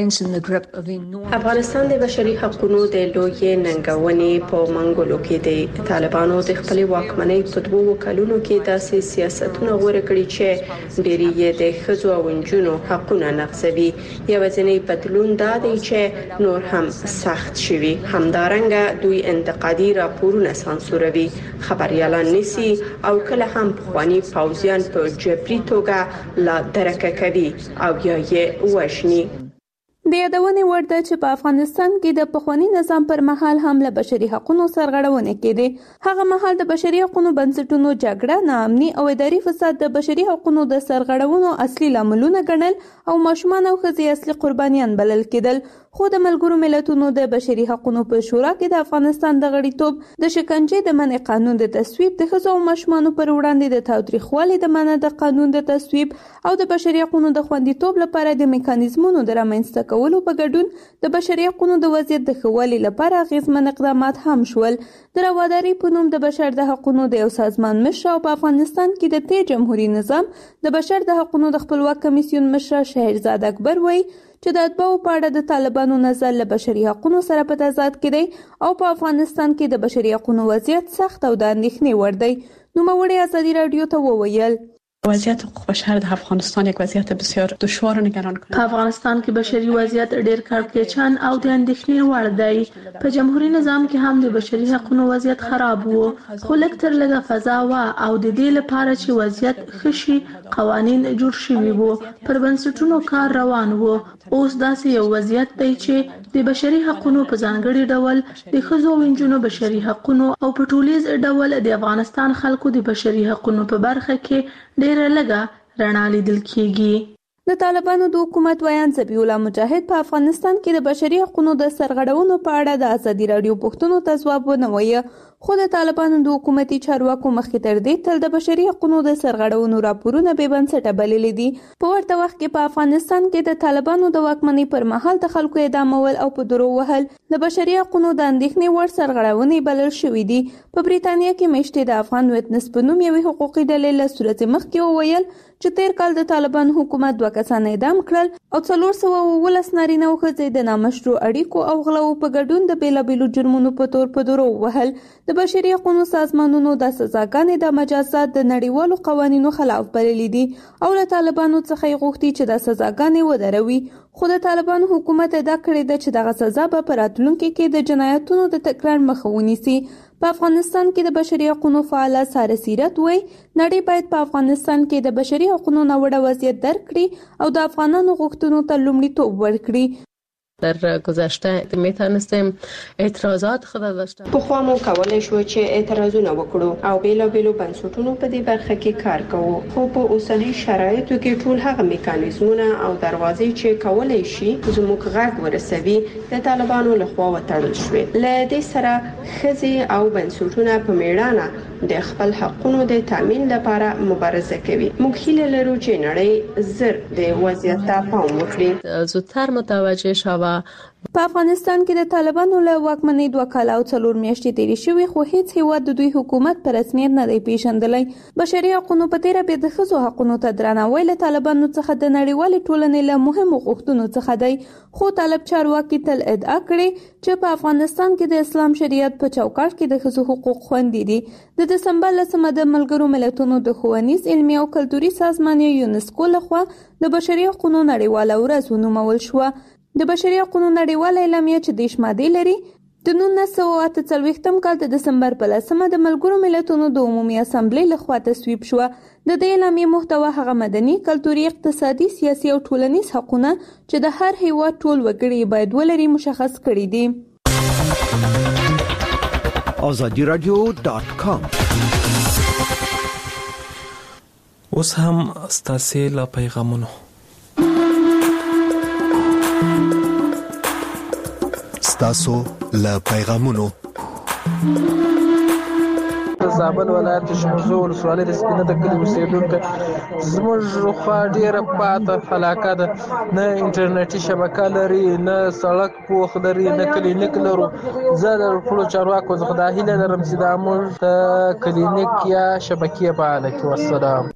د بشري حقوقو د لوی ننګونې په منګولو کې دی. طالبانو د خپل واکمنۍ په دوو کلونو کې داسې سیاستونه غوړه کړی چې ډېری یې د ښځو او نجونو حقونه نقضوي. یوازینی بدلون دا دی چې نور هم سخت شوي. همدارنګه دوی انتقادي راپورونه سانسوروي، خبريالان نسی او کله هم پخوانی پوځیان په جبري توګه لا درکه کوي او یا یې وشني. د یادونې وړ ده چې په افغانستان کې د پخوانی نظام پر مهال هم له بشري حقوقو سرغړونې کېدې. هغه مهال د بشري حقوقو بنسټونو جګړه، ناامني او اداري فساد د بشري حقوقو د سرغړونو اصلي لاملونه ګڼل او ماشومان او ښځې اصلي قربانیان بلل کېدل. خو د ملګرو ملتونو د بشري حقوقو په شورا کې د افغانستان د غړیتوب، د شکنجې د منع قانون د تصویب، د ښځو او ماشومانو پر وړاندې د تاوتریخوالي د منع د قانون د تصویب او د بشري حقوقو د خوندیتوب لپاره د میکانیزمونو د رامنځته کولو په ګډون د بشري حقوقو د وضعیت د ښه والي لپاره اغیزمن اقدامات هم شول. د رواداري په نوم د بشر د حقوقو د یو سازمان مشر او په افغانستان کې د تیر جمهوریت نظام د بشر د حقوقو د خپلواک کمیسیون مشر شهرزاد اکبر وایي چې د اتباعو په اړه د طالبانو نظر له بشري حقوقو سره په تضاد کې دی او په افغانستان کې د بشري حقوقو وضعیت سخت او د اندېښنې وړ دی. نوموړي ازادي راډیو ته وویل وضعیت حقوق بشر در افغانستان یک وضعیت بسیار دشوار و نگران کننده. په افغانستان کې بشري وضعیت ډېر کړکېچن او د اندېښنې وړ دی. په جمهوریت نظام کې هم د بشري حقوقو وضعیت خراب و، خو لږ تر لږه فضا و او د دې لپاره چې وضعیت ښه شي قوانین جوړ شوي وو، پر بنسټونو کار روان و. اوس داسې یو وضعیت دی چې د بشري حقوقو په ځانګړي ډول د ښځو او نجونو بشري حقوقو او په ټولیز ډول د افغانستان خلکو د بشري حقوقو په برخه کې ډېره لږه رڼا لیدل کیږي. د طالبانو د حکومت ویان ذبیح الله مجاهد په افغانستان کې د بشري حقوقو د سرغړونو په اړه د ازادي راډیو پوښتنو ته ځواب ونه وایي، خو د طالبانو د حکومتي چارواکو مخکې تر دې تل د بشري حقوقو د سرغړونو راپورونه بې بنسټه بللي دي. په ورته وخت کې په افغانستان کې د طالبانو د واکمنۍ پر مهال د خلکو اعدامول او په درو وهل د بشري حقوقو د اندېښنې وړ سرغړونې بلل شوې دي. په بریتانیا کې میشتې د افغان ویتنس په نوم یوې حقوقي ډلې له ورځې مخکې وویل چې تیر کال د طالبان حکومت دوه کسان اعدام کړل او څلور سوه اوولس نارینه او ښځې د نامشروع اړیکو او غلو په ګډون د بېلابېلو جرمونو په تور په درو وهل. د بشري حقوقو سازمانونو د سزاګانې د مجازات د نړیوالو قوانینو خلاف بللي دي او له طالبانو څخه یې غوښتي چې د سزاګانې ودروي، خو د طالبانو حکومت ادعا کړې ده چې دغه سزا به په راتلونکي کې د جنایتونو د تکرار مخه ونیسي. په افغانستان کې د بشري حقوقو فعاله ساره سیرت وایي نړۍ باید په افغانستان کې د بشري حقوقو ناوړه وضعیت درک کړي او د افغانانو غوښتنو ته لومړیتوب ورکړي. در گذشته میتونستیم اعتراضات خود داشته. پخوا مو کولای شو چې اعتراضونه وکړو او بیلابیلو بنسټونو په دې برخه کې کار کوو، خو په اوسنۍ شرایطو کې ټول هغه میکانیزمونه او دروازې چې کولای شي زموږ غږ ورسوي د طالبانو لخوا وتړل شوې. له دې سره ښځې او بنسټونه په میړانه د خپل حقونو د تامین لپاره مبارزه کوي. موږ هیله لرو چې نړۍ زر د وضعیت ته پام وکړي، زودتر متوجه شوه. په افغانستان کې د طالبانو له واکمنۍ دوه کاله او څلور میاشتې تېرې شوې، خو هیڅ هیواد د دوی حکومت په رسمیت نه دی پیژندلی. بشري حقوقو په تیره بیا د ښځو حقونو ته درناوی له طالبانو څخه د نړیوالې ټولنې له مهمو غوښتنو څخه دی، خو طالب چارواکي تل ادعا کړې چې په افغانستان کې د اسلام شریعت په چوکاټ کې د ښځو حقوق خوندي دي. د دسمبر لسمه د ملګرو ملتونو د ښوونیز علمي او کلتوري سازمان یونسکو لخوا د بشري حقوقو نړیواله ورځ ونومول شوه. د بشري حقوقو نړیواله اعلامیه چې دیش مادې لري د نولس سوه اته څلوېښتم کال د دسمبر په لسمه د ملګرو ملتونو د عمومي اسامبلې لخوا تصویب شوه. د دې اعلامیې محتوا هغه مدني، کلتوري، اقتصادي، سیاسي او ټولنیز حقونه چې د هر هیواد ټول وګړي باید ولري مشخص کړي دي. آزادی رادیو ډاټ کام. اوس هم ستاسو له پیغامونو ستاسو له پیغامونو زابل ولایت شمزو ولسوالۍ د سپینه د کلي اوسېدونکي زموږ خوا ډېره پاته علاقه ده، نه انټرنیټي شبکه لري، نه سړک پوخ لري، نه کلینیک لرو. زه د ټولو چارواکو څخه دا هیله لرم چې دا موږ ته کلینیک یا شبکې فعاله کړي. والسلام.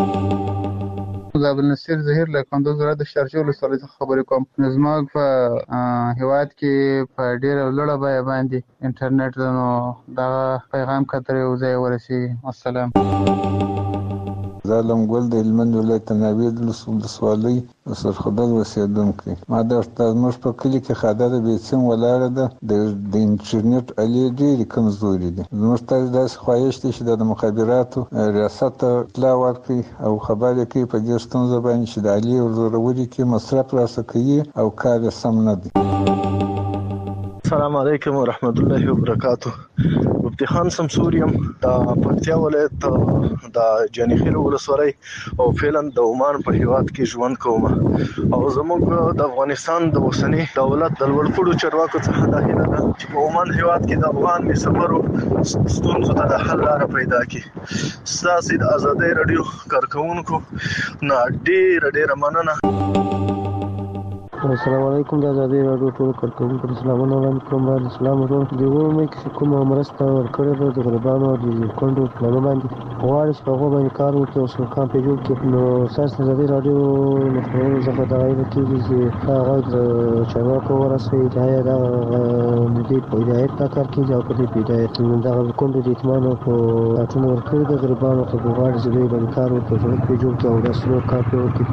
عبد النصیر ظهیر له کندوز ولایت د شارجې ولسوالۍ څخه خبرې کوم. زموږ په هیواد کې په ډېره لوړه بیه باندې انټرنیټ ده، نو دغه پیغام کتر یو ځای ورسېږي. السلام. زه علمګل د هلمند ولایت ناوید ولسوالۍ د سرخدل اوسېدونکی. ما درته زموږ په کلي کې خاده د بیسیم ولاړه ده، د انټرنیټ الې ډېرې کمزوري دي. زموږ ته داسې خواهش دی چې د مخابراتو ریاست ته اطلاع ورکړي او خبر یې کوي په دې ستونزه باندې چې د الې ورزورولي کې مصرف راسه کوي او کار یې سم نه دی. السلام علیکم ورحمت الله وبرکاته. مفتي خان سمسور یم د پکتیا ولایت د جانخیل ولسوالۍ او فعلا د عمان په هیواد کې ژوند کوم او زموږ د افغانستان د اوسنی دولت د لوړپوړو چارواکو څخه دا هیله ده چې په عمان هیواد کې د افغان مسافرو ستونزو ته د حل لاره پیدا کړي. ستاسو د آزادۍ رادیو کارکونکو نه ډېر ډېر مننه. السلام علیکم د ازادي رادیو ټول کارکونکو سلامونه وړاندې کوم. باندې سلام ورکوم. د ومه کې کوم مرسته ورکړې ده د غربانو د کندو پلان باندې غواړي چې په هغه باندې کار وکړي او څو کام په جوړ کړي. نو اساس د ازادي رادیو مخابراتو څخه دا غوښتل کیږي چې هغه چارواکو کو ورسوي دا د دې په هدایت تا کار کوي او په دې هدایت دا کندو د اطمینان په اټونو ورکړي د غربانو څخه غواړي چې دوی باندې کار وکړي څو په جوړ کړي او دا څو کار وکړي.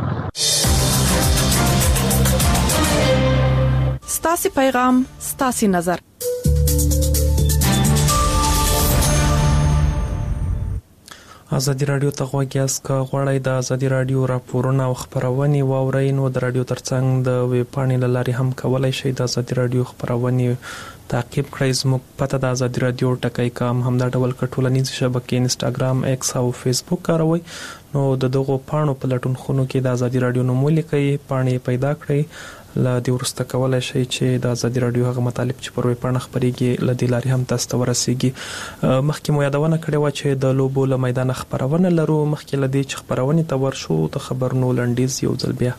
ستاسي پیغام ستاسي نظر. ازادي رادیو ته غوږیاست که غواړئ د ازادي رادیو راپورونه او خبرونه واورئ نو د رادیو ترڅنګ د ویب پاڼې له لارې هم کولای شئ د ازادي رادیو خبرونه تعقیب کړئ. زموږ پته د ازادي رادیو ټکی کام همدا ډول کټولنیز شبکې انستګرام ایکس او فیسبوک کاروئ نو د دغو پاڼو په لټون خونو کې د ازادي رادیو نوم ولیکئ، پاڼې پیدا کړئ. له دې وروسته کولای شئ چې د ازادي رادیو هغه مطالب چې پر ویب پاڼه خبرېږي له دې لارې هم تاسو ته ورسیږي. مخکې مو یادونه کړې وه چې د لوبو له میدان خبرونه لرو. مخکې له دې چې خبرونه ته ورشو د خبرونو لنډیز یو ځل بیا.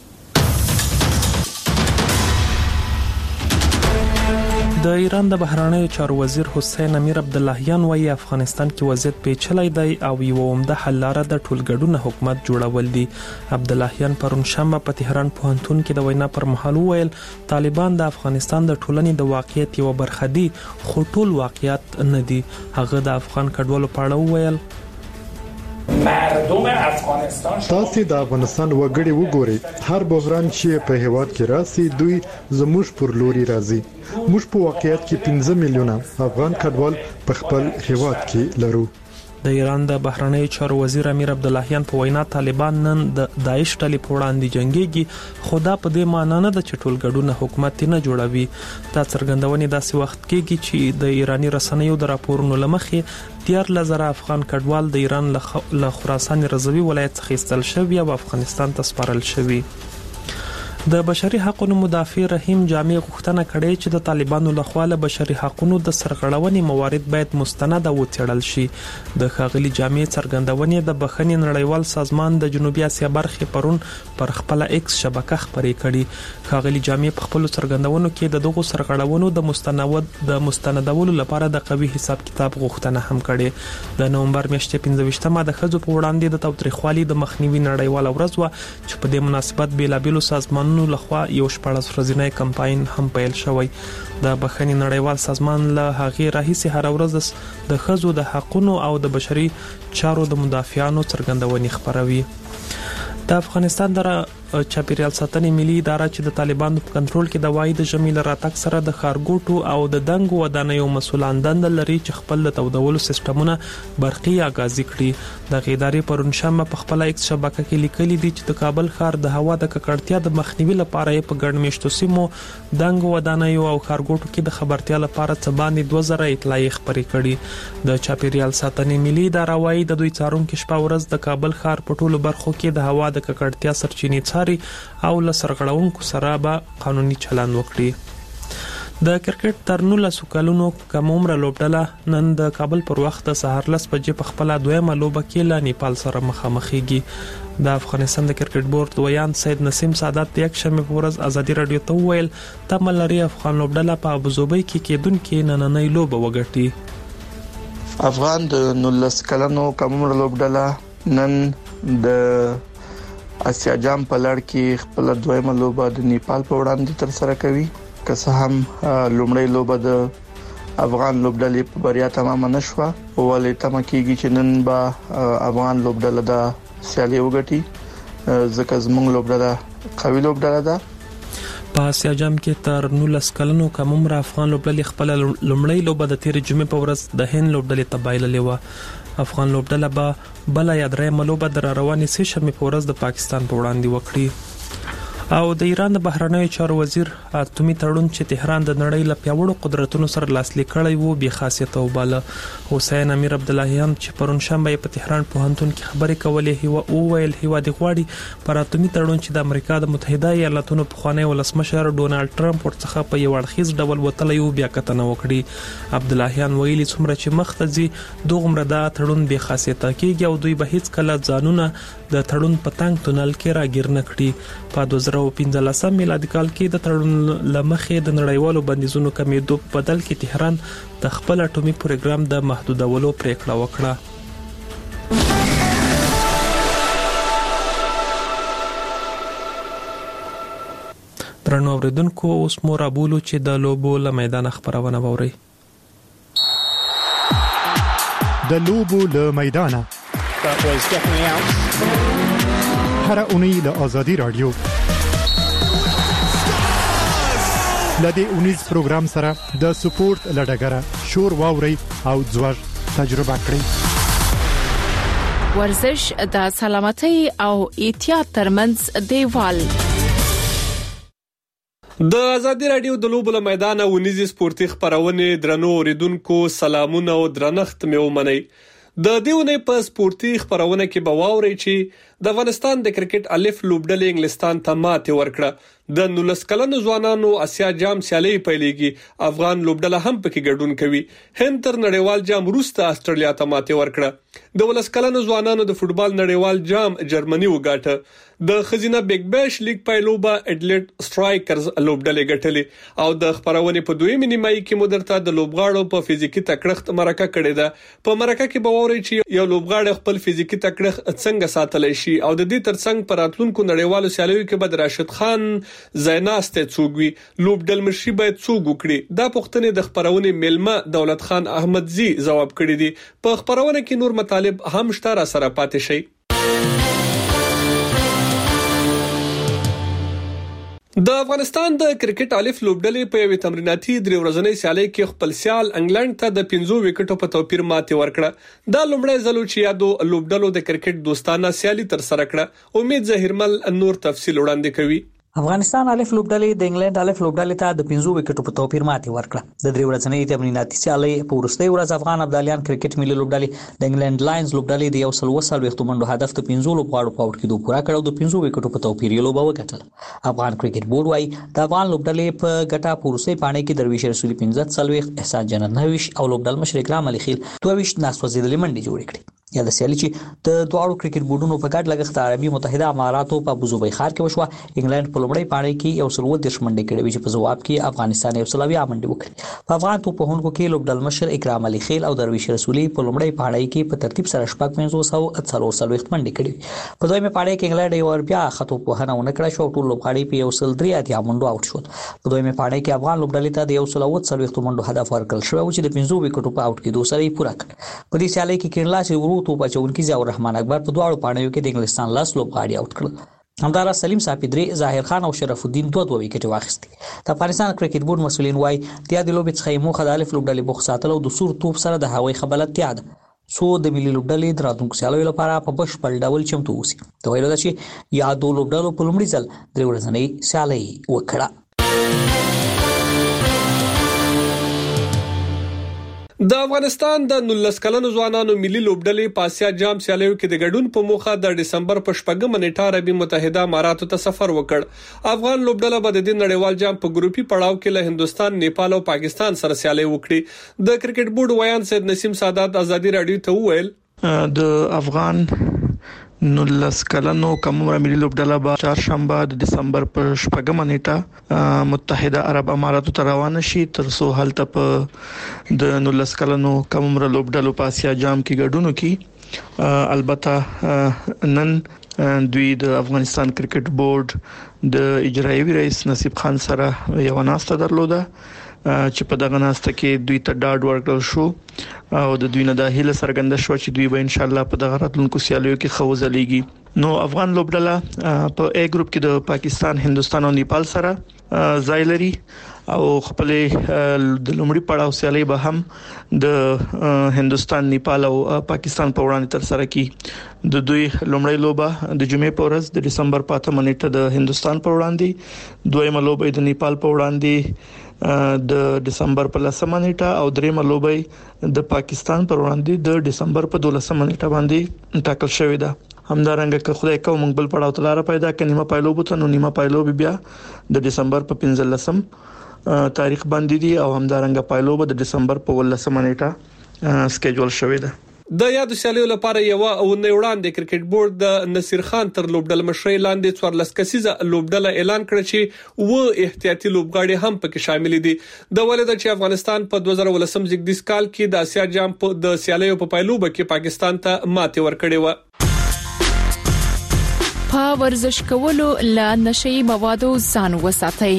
د ایران د بهرنیو چارو وزیر حسین امیر عبداللهیان وايي افغانستان کې وضعیت پیچلی دی او یو عمده حل لاره د ټولګډون حکومت جوړول دي. عبداللهیان پرون شنبه په تهران پوهنتون کې د وینا پر مهال وویل طالبان د افغانستان د ټولنې د واقعیت یو برخه دي خو ټول واقعیت نه دي. هغه د افغان کډوالو په اړه وویل مردم افغانستان تاسو د افغانستان وګړي وګورئ، هر بحران چې په هیواد کې راسي دوی زموږ پر لوري راځي. موږ په واقعیت کې پنځه میلیونه افغان کډوال په خپل هیواد کې لرو. د ایران د بهرنیو چارو وزیر امیر عبداللهیان په وینا طالبان نن د داعش ډلې په وړاندې جنگيږي خو دا په دې معنی نه ده چې ټولګډون حکومت نه جوړوي. دا څرګندونې داسې وخت کېږي چې د ایرانی رسنیو د راپورونو لمخې دیارلس زره افغان کډوال د ایران له خراسان رضوي ولایت څخه ایستل شوي او افغانستان ته سپارل شوي. د بشري حقوقو مدافع رحیم جامع غوښتنه کړې چې د طالبانو لخوا له بشري حقوقو د سرغړونې موارد باید مستند او وڅېړل شي. د ښاغلي جامع څرګندونې د بخښنې نړیوال سازمان د جنوبي اسیا برخې پرون پر خپل ایکس شبکه خبرې کړي. ښاغلي جامع په خپل څرګندونو کې د دغو سرغړونو د مستند د مستندولو لپاره د قوي حساب کتاب غوښتنه هم کړې. د نومبر میاشتې پنځه ویشتمه د ښځو په وړاندې د تاوتریخوالي د مخنیوي نړیواله ورځ وه چې په دې مناسبت بیلابیلو سازمانونو لخوا یو شپږ ورځنی کمپاین هم پیل شوی. د بخښنې نړیوال سازمان له هغې راهیسې هر ورځ د ښځو د حقوقو او د بشري چارو د مدافعانو څرګندونې خبروي. د افغانستان د چاپیریال ساتنې ملي اداره چې د طالبانو په کنټرول کې د وای د ژمي له راتګ سره د خارګوټو او د دنګو ودانیو مسولان دند لري چې خپل د تودولو سیستمونه برقي اغازي کړي. د غیداري پرون شنبه په خپل ایکس شبکه کې لیکلي دي چې د کابل ښار د هوا د ککړتیا د مخنیوي لپاره په ګڼ میشتو سیمو دنګو ودانیو او خارګوټو کې د خبرتیا لپاره څه باندې دوه زره اطلاعیې خبرې کړي. د چاپیریال ساتنې ملي اداره وايي د دوی څارونکو شپه ورځ د کابل ښار په ټولو برخو کې د هوا د ککړتیا سرچینې څاري او له سرغړونکو سره به قانوني چلند وکړي. د کرکټ تر نولسو کلونو کم عمره لوبډله نن د کابل پر وخت د سهار لس بجې په خپل دویمه لوبه کې له نیپال سره مخامخېږي. د افغانستان د کرکټ بورډ ویان سید نسیم سعادت د یک شنبه په ورځ ازادي رادیو ته وویل تمه لري افغان لوبډله په ابوظبي کې کېدونکې نننۍ لوبه وګټي. افغان د نولس کلونو کم عمره لوبډله نن د اسیا جام په لړ کې خپل دویمه لوبه د نیپال په وړاندې تر سره کوي. که څه هم لومړی لوبه د افغان لوبډلې په بریا تمام نشوه ولې تمه کېږي چې نن به افغان لوبډله د سیالي وګټي ځکه زموږ لوبډله قوي لوبډله ده. په اسیا جام کې تر نولس کلونو کم عمره افغان لوبډلې خپل لومړی لوبه د تیر جمعې په ورځ د هند لوبډلې ته بایللې و. افغان لوبډله به بل یا درېمه لوبه د روانې سه شنبه په ورځ د پاکستان په وړاندې وکړي. او د ایران د بهرنیو چارو وزیر اتمی تړون چې تهران د نړۍ له پیاوړو قدرتونو سره لاسلیک کړی وو بې خاصیته وباله. حسین امیر عبداللهیان چې پرون شنبه په تهران پوهنتون کې خبرې کولې هو وویل هیواد غواړي پر اتمی تړون چې د امریکا د متحده ایالاتونو پخوانی ولسمشر ډونالد ټرمپ ورڅخه په یو اړخیز ډول وتلی یو بیا کتنه وکړي. عبداللهیان ویلي څومره چې مخته ځي دوغمره دا تړون بې خاصیته کیږي او دوی به هیڅ کله ځانونه د تړون په تنګ تونل کې راګیر نه کړي. په دوه زره پنځلسم میلادي کال کې د تړون لمخې د نړیوالو بندیزونو کمیدو په بدل کې تهران د خپل اټومي پروګرام د محدودولو پریکړه وکړه. درنو اوریدونکو اوس مو رابولو چې د لوبو له میدان خبرونه ووري. د لوبو له میدان هر اونۍ له آزادي رادیو لدې اونیز پروګرام سره د سپورت لډګره شور واوري او ځوړ تجربه کړئ. ورزش د سلامتۍ او احتیاط ترمنځ دیوال. د آزادي رادیو د لوبو له میدان ونیزي سپورتي خبرونه درنو اوریدونکو سلامونه او درنښت مې ومنئ. د دیونه په سپورتي خبرونه کې به واوري چې د افغانستان د کرکټ الف لوبډلې انګلستان ته ماتې ورکړه. د نولس کلنو ځوانانو اسیا جام سیالي پیلېږي. افغان لوبډله هم پکې ګډون کوي. هند تر نړیوال جام وروسته استرالیا ته ماتې ورکړه. د ولس کلنو ځوانانو د فوتبال نړیوال جام جرمني وګاټه. د خزینه بیگ بیش لیگ پایلوبه اډلیټ سټرایکرز لوبډلې ګټلې او د خبرونه په دویمه نیمایي کې مدرته د لوبغاړو په فزیکی تکړښت مرکه کړې ده. په مرکه کې به ووري چې یو لوبغاړی خپل فزیکی تکړښت څنګه ساتلی شي او د دې ترڅنګ پر راتلونکو نړیوالو سیالیو کې به راشد خان زیناسته څوګوي لوبډل مشري باید څوګ وکړي. دا پوښتنه د خبرونه ملما دولت خان احمدزي جواب کړی دی. په خبرونه کې نور مطالب هم شته سره پاتې شي. د افغانستان د کرکټ الف لوبډلې په یوه تمریناتي درې ورځنۍ سیالي کې خپل سیال انګلند ته د پنځو وکټو په توپیر ماتې ورکړه. دا لومړی ځل چې یادو لوبډلو د کرکټ دوستانه سیالي تر سره کړه. امید ظهیرمل نور تفصیل وړاندې کوي. افغانستان الف لوبډلې د انګلند الف لوبډلې ته د پنځو وکټو په توپیر ماتې ورکړه. د درې ورځنۍ تمریناتي سیالي په وروستۍ ورځ افغان ابدالیان کرکټ ملي لوبډلې د انګلند لاینز لوبډلې د یو سل وسل وختو منډو هدف ته پنځو لوبغاړو په وټ کې دوه پورا کړو. د پنځو وکټو په توپیر یې لوبه وګټله. افغان کرکټ بورډ وايي د افغان لوبډلې په ګټه په وروستۍ پاڼې کې درویش رسولي پنځه څلويخت احسان جنت نویش او لوبډل مشر اکرام علي خیل دوه ویشت ناسوځېدلې منډې جوړې کړې. یا د سیالي چې د دواړو کرکټ بورډونو په ګډ لګښت عربي متحده اماراتو په ابوظبي ښار کې وشوه. انګلند په لومړۍ پاڼې کې یو سل ودېرش منډې کړې چې په جواب کې افغانستان یو سل اویا منډې وکړې. په افغان توپوهونکو کې لوبډل مشر اکرام علي خیل او درویش رسولي په لومړۍ پاڼې کې په ترتیب سره شپږ پنځوس او څلور څلوېښت منډې کړې. په دویمه پاڼې کې انګلند یو بیا خطو په هنه ونه کړه شو. ټول لوبغاړي په یو سل درې اتیا منډو اوټ شول. په دویمه پاڼې کې افغان لوبډلې ته د یو سل اووه څلوېښت منډو هدف ورکړل شو چې د پنځو وکټو په اوټ کې دوه سره یې پوره کړ. په دې سیالي کې کېنلا چې ورو توپ اچونکي رحمان اکبر په دواړو پاڼو کې د انګلستان لاس لوبغاړي اوټ کړل. همدارا سلیم صافي درې، ظاهر خان او شرف الدین دوه دوه وکټ واخیستي. د افغانستان کرکټ بورډ مسولین وایي د دې لوبې څخه موخه د الف لوبډلې بوخ ساتل او د سور توپ سره د هوایي خبلتیا ده څو د ملي لوبډلې د راتلونکو سیالیو لپاره په بشپړ ډول چمتو اوسي. دا ویل دا چې یادو لوبډلو په لومړي ځل درې ورځنۍ سیالي وکړه. د افغانستان د نولس کلنو ځوانانو ملي لوبډلې په اسیا جام سیالیو کې د ګډون په موخه د دسمبر په شپږمه نیټه عربي متحده اماراتو ته سفر وکړ. افغان لوبډله به د نړیوال جام په ګروپي پړاو کې له هندستان، نیپال او پاکستان سره سیالي وکړي. د کرکټ بورډ ویان سید نسیم سادات آزادي رادیو ته وویل د افغان نولس کلنو کمره ملي لوبډله به چهارشنبه د دسمبر په شپږمه نیټه متحده عرب اماراتو ته روانه شي تر څو هلته په د نولس کلنو کمره لوبډلو په اسیا جام کې ګډون وکړي. البته نن دوی د افغانستان کرکټ بورډ د اجرایي رئیس نصیب خان سره یو ناسته درلوده چې په دغه ناسته کې دوی ته ډاډ ورکړل شو او د دوی نه د هیله څرګنده شو چې دوی به ان شاء الله په دغه راتلونکو سیالیو کې خوځلېږي. نو افغان لوبډله په ا ګروپ کې د پاکستان، هندستان او نیپال سره ځای لري او خپل د لومړي پړاو سیالي به هم د هندستان، نیپال او پاکستان په وړاندې تر سره کی. د دوی لومړی لوبه د جمعې په ورځ د دسمبر په اتمه نیټه د هندستان په وړاندې، دویمه لوبه د نیپال په وړاندې د دسمبر په لسمه نیټه او دریمه لوبه د پاکستان پر وړاندې د دسمبر په دولسمه نیټه باندې ټاکل شوې ده. همدارنګه که خدای کوم موږ بل پړاو تلاره پیدا کړي نیمه پایلو بوته نو نیمه پایلو بیا د دسمبر په پنځلسم تاریخ باندې دي او همدارنګه پایلو به د دسمبر په ولسمه نیټه سکیجول شوې ده. د یاد سیالیو لپاره یو او نه وړاندې کرکټ بورډ د نصیر خان تر لوبډل مشرۍ لاندې څوارلس کسیزه لوبډل اعلان کړ چې و احتیاطي لوبغاړي هم پکې شامل دي. د ولید چې افغانستان په دوه زره ولسم زیږدیز کال کې د اسیا جام په د سیالیو په پایلوبه کې پاکستان ته ماتې ورکړې و. په ورزش کولو لا نشئی موادو ځان وساتئ.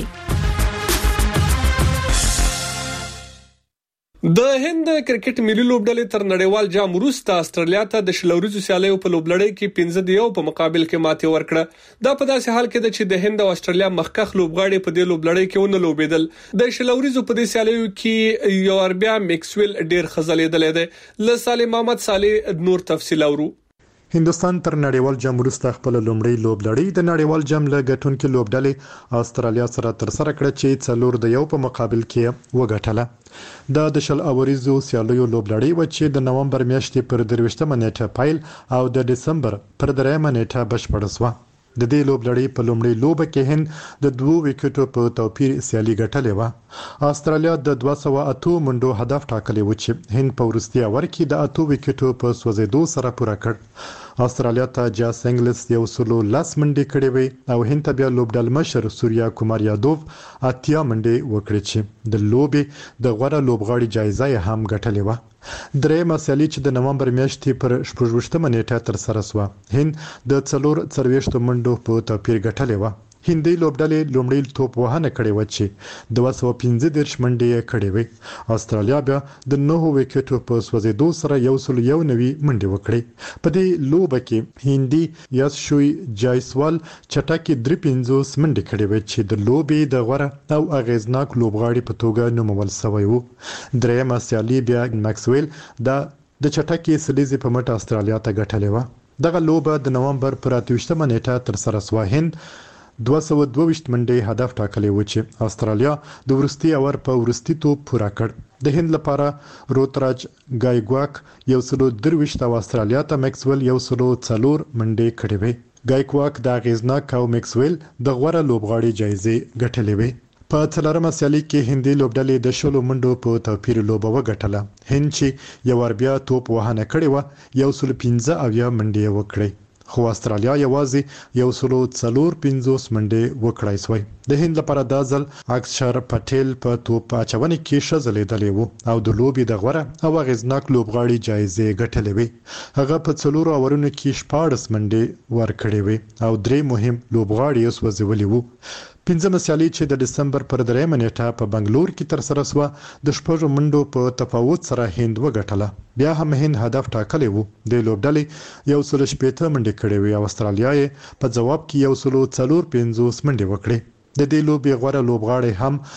د هند کرکټ ملي لوبډلې تر نړیوال جام وروسته استرالیا ته د شلوريزو سیالیو په لوبلړۍ کې پنځه دیو په مقابل کې ماتې ورکړه. دا په داسې حال کې چې د هند او استرالیا مخکخ لوبغاړي په دې لوبلړۍ کې ونه لوبېدل. د شلوريزو په دې سیالیو کې یو اربیا میکسویل ډیر خزلېدل دی. ل سالم محمد صالح نور تفصیل اورو. هندستان تر نړیوال جام وروسته خپل لومړی لوبلړۍ د نړیوال جام له ګټونکو لوبډلې استرالیا سره تر سره کړه چې څلور د یو په مقابل کې وګټله. دا د شل اوریزو سیالیو لوبلړۍ و چې د نومبر میاشتې پر درویشتمه نیټه پایل او د دسمبر پر دریمه نیټه بشپړه شوه. د دې لوبلړۍ په لومړۍ لوبه کې هند د دوه وکټو په توپیر سیالي ګټلې و. استرالیا د دوه سوه اته منډو هدف ټاکلی و چې هند په وروستي اور کې د اته وکټو په سوځېدو سره پوره کړ. استرالیا ته جاس انګلیس یو سلو لاس منډي کړې وي او هند ته بیا لوبډل مشر سوریا کومار یادوف اتیا منډي وکړي چې د لوبې د غوړه لوبغاړي جایزه هم ګټلې و. درېمه سیالي چې د نومبر میاشتې پر شپږویشتمه نیټه تر سره شوه هند د څلور څلوېښت منډو په توپیر ګټلې و. هندي لوبډلې لومړی توپ وهنه کړې و چې دوه سوه پنځه دېرش منډې یې کړې وې. استرالیا بیا د نهو وکټو په سوځېدو سره یو سل یو نوي منډې وکړې. په دې لوبه کې هندي یاسشوی جایسوال چټکي درې پنځوس منډې کړې وې چې د لوبې د غوړه او اغیزناک لوبغاړي په توګه نومول شوی و. درېمه سیالي بیا میکسویل د د چټکي سلیزي په مټ استرالیا ته ګټلې و. دغه لوبه د نومبر پر اتویشتمه نیټه تر سره شوه. هند دوه سوه دوه ویشت منډې هدف ټاکلی و چې استرالیا د وروستي اور په وروستي توپ پوره کړ. د هند لپاره روتراج ګایګواک یو سلو درویشت او استرالیا ته میکسویل یو سلو څلور منډې کړې وې. ګایګواک د اغیزناک او میکسویل د غوړه لوبغاړي جایزې ګټلې وې. په څلورمه سیالي کې هندي لوبډلې د شلو منډو په توپیر لوبه وګټله. هند چې یو اربیا توپ وهنه کړې و یو سل پنځه اویا منډې وکړې خو استرالیا یوازې یو سلو څلور پنځوس منډې وکړای شوی. د هند لپاره دا ځل اکشر پټیل په توپ اچونې کې ښه ځلېدلی و او د لوبې د غوړه او اغیزناک لوبغاړي جایزې ګټلې وې. هغه په څلورو اورونو کې شپاړس منډې ورکړې وې او درې مهم لوبغاړي یې سوځولي وو. پنځمه سیالي چې د دسمبر پر دریمه نیټه په بنگلور کې تر سره شوه د شپږو منډو په تفاوت سره هند وګټله. بیا هم هند هدف ټاکلی و. د لوبډلې یو سل شپېته منډې کړې وې او استرالیا یې په جواب کې یو سلو څلور پنځوس منډې وکړې. د دې لوبې غوره لوبغاړی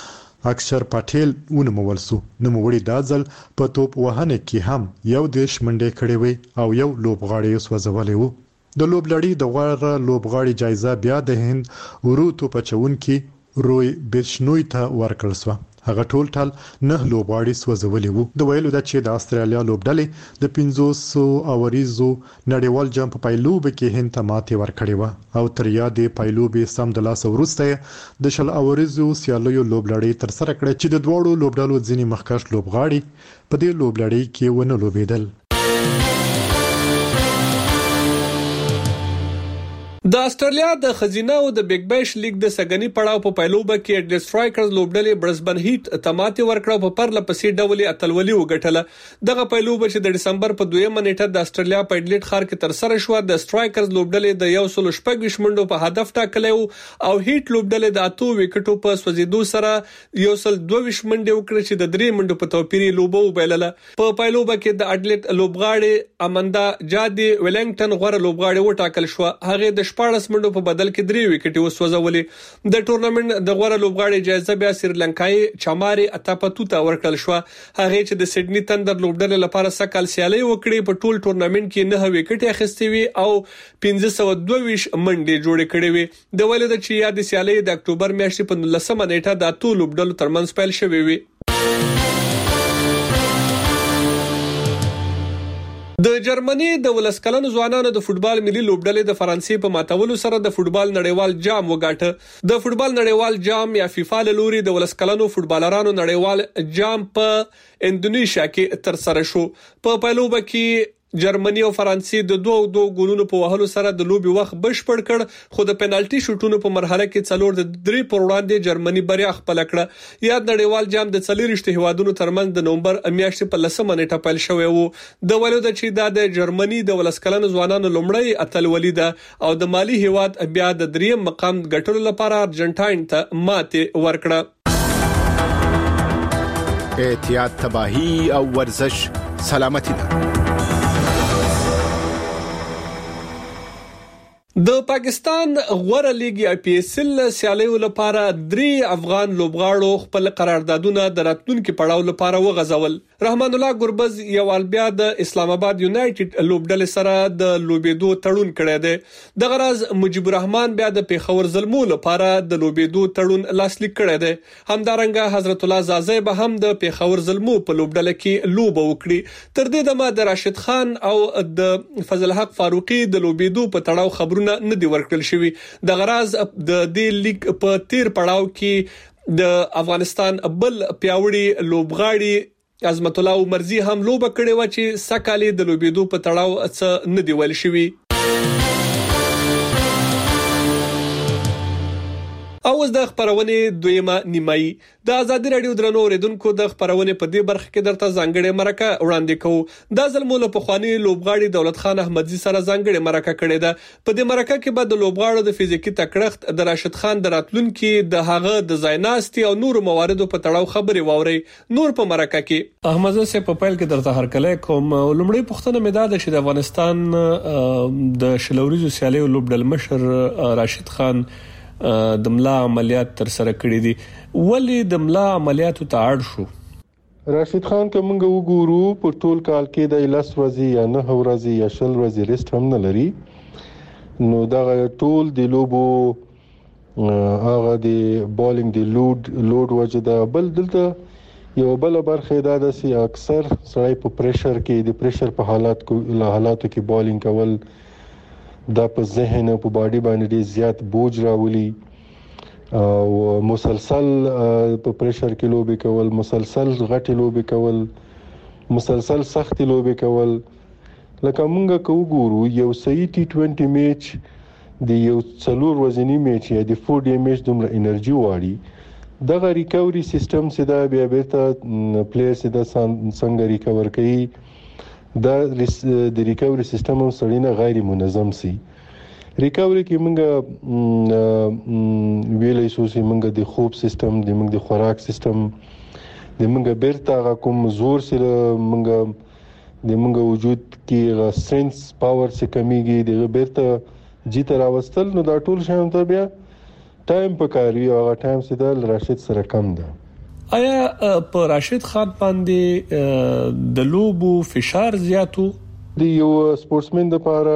هم اکشر پټیل ونومول شو. نوموړي دا ځل په توپ وهنه کې هم یو دېرش منډې کړې وې او یو لوبغاړی یې سوځولی و. د لوبلړۍ د غوره لوبغاړي جایزه بیا د هند ورو توپ اچونکي روی بشنوي ته ورکړل شوه. هغه ټول ټال نه لوبغاړي سوځولي وو. د ویلو ده چې د استرالیا لوبډلې د پنځوسو اوریزو نړیوال جام په پایلوبه کې هند ته ماتې ورکړې و او تر یادې پایلوبې سم د لاس وروسته د شل اوریزو سیالیو لوبلړۍ تر سره کړه چې د دواړو لوبډلو ځینې مخکښ لوبغاړي په دې لوبلړۍ کې ونه لوبېدل. د استرالیا د خزینه او د بیگ بیش لیگ د سګنی پړاو په پایلوبه کې د سټرایکرز لوبډلې برزبن هیټ تماتي ورکړه په پرله پسې ډول اتلولي وګټله. دغه پایلوبه چې د دسمبر په دویمه نیټه د استرالیا په ایډلیټ ښار کې تر سره شو د سټرایکرز لوبډلې د یو سل شپږ ویشت منډو په هدف ټاکلی او هیټ لوبډلې د اته وکټو په سوځېدو سره یو سل دوه ویشت منډې وکړه چې د درې منډو په توپیر لوبه وبایلله. په پایلوبه کې د ایډلیټ لوبغاړي اماندا جادي ویلنګټن غوړه لوبغاړي وټاکل شو. هغه د شپاړس منډو په بدل کې درې وکټې وسوځولې. د ټورنمنت د غوړه لوبغاړي جایزه بیا سریلانکایي چاماري اتاپتو ته ورکړل شو. هغه چې د سیډني تندر لوبډلې لپاره سکهال سیالي وکړي په ټول ټورنمنت کې نه وکټې اخیستې وي او پنځه سوه دوه ویشت منډې جوړې کړې وي. د ولید چې یاد سیالي د اکتوبر میاشتې په نولسمه نیټه د اتو لوبډلو ترمنځ پیل شوې وي. د جرمني د ولسکلنو ځوانانو د فوتبال ملي لوبډلې د فرانسې په ماتولو سره د فوتبال نړیوال جام وګاټه. د فوتبال نړیوال جام یا فیفا له لوري د ولسکلنو فوتبالرانو نړیوال جام په اندونیشیا کې تر سره شو. په پایلوبه کې جرمني او فرانسې د دوه دوه ګولونو په وهلو سره د لوبي وخت بشپړ کړ خو د پنالټي شوټونو په مرحله کې څلور د درې پر وړاندې جرمني بریا خپل کړه. یاد نړیوال جام د څلورشت هیوادونو ترمنځ د نومبر میاشتې په لسمه نیټه پیل شوی وو. د ولود چې دا د جرمني د ولسکلن ځوانانو لومړی اتلولي ده او د مالی هیواد بیا د دریم مقام ګټلو لپاره ارجنټاین ته ماته ورکړه. احتیاط تباہی او ورزش سلامتی ده. د پاکستان غوړه لیګ ای پی ایس ال سیالیو لپاره درې افغان لوبغاړو خپل قراردادونه د راتلونکو پړاو لپاره وغځول. رحمان الله ګربز یو البیا د اسلام آباد یونایټډ لوبډلې سره د لوبېدو تړون کړی دی. د غرض مجيب الرحمن بیا د پیښور زلمو لپاره د لوبېدو تړون لاسلیک کړی دی. همدارنګه حضرت الله زازی به هم د پیښور زلمو په لوبډله کې لوب وکړي. تر دې دمه د راشد خان او د فضل حق فاروقي د لوبېدو په تړاو خبرونه نه دی ورکړل شوی. د غرض د دې لیګ په تیر پړاو کې د افغانستان بل پیاوړي لوبغاړي عظمت الله عمرزي هم لوبه کړې و چې سکهاله د لوبېدو په تړاو څه نه دی ویل شوی. اوس د خبرونه دویمه نیمایي د ازادي رادیو درنو اوریدونکو د خبرونه په دې برخه کې درته ځانګړې مرکه وړاندې کوو. د ظلمونو په خواني لوبغاړي دولت خان احمدزي سره ځانګړې مرکه کړې ده. په دې مرکه کې به د لوبغاړو د فزیکی تکړښت د راشد خان د راتلونکو د هغه د زایناستي او نور مواردو په تړاو خبرې واوري. نور په مرکه کې احمدزي سه په پیل کې درته هرکله کوم لومړی پښتنه مداد چې د افغانستان د شلوريزو سیالي لوبډل مشر راشد خان د ملا عملیات تر سره کړې دي. ولی د ملا عملیاتو ته اړ شو؟ راشد خان کومه وګورو په ټول کال کې د لاس ورځي یا نه ورځي یا شل ورځي ریسټ هم نه لري. نو دا ټول د لوبو هغه د بالینګ د لوډ لوډ وجه بل دلته یو بل برخه دا د سي اکثر سړی په پریشر کې د پریشر په حالات کو حالاتو کې بالینګ کول دا په ذهن او په باډي باندې ډیر زیات بوج راولي او مسلسل په پریشر کې لوبي کول، مسلسل غټي لوبي کول، مسلسل سختي لوبي کول. لکه مونږه کو ګورو یو صحیح ټي ټوئنټي میچ د یو څلور وزنی میچ یا د فور ډي میچ دومره انرژي واړي. دغه ریکوري سیستم چې دا بیا بیرته پلیئر چې دا څنګه ریکور کوي دا د ریکوري سیستم هم سړینه غیر منظم سي. ریکوري کې موږ ویلې شو چې موږ د خوب سیستم د موږ د خوراک سیستم د موږ بیرته کوم زور سره موږ د موږ وجود کې سنس پاور څخه کمیږي د بیرته جیت راوستل. نو دا ټول شان ته بیا ټایم پکاري او هغه ټایم چې د راشد سره کم ده. آیا په راشد خان باندې د لوبو فشار زیاتو؟ د یو سپورټسمن لپاره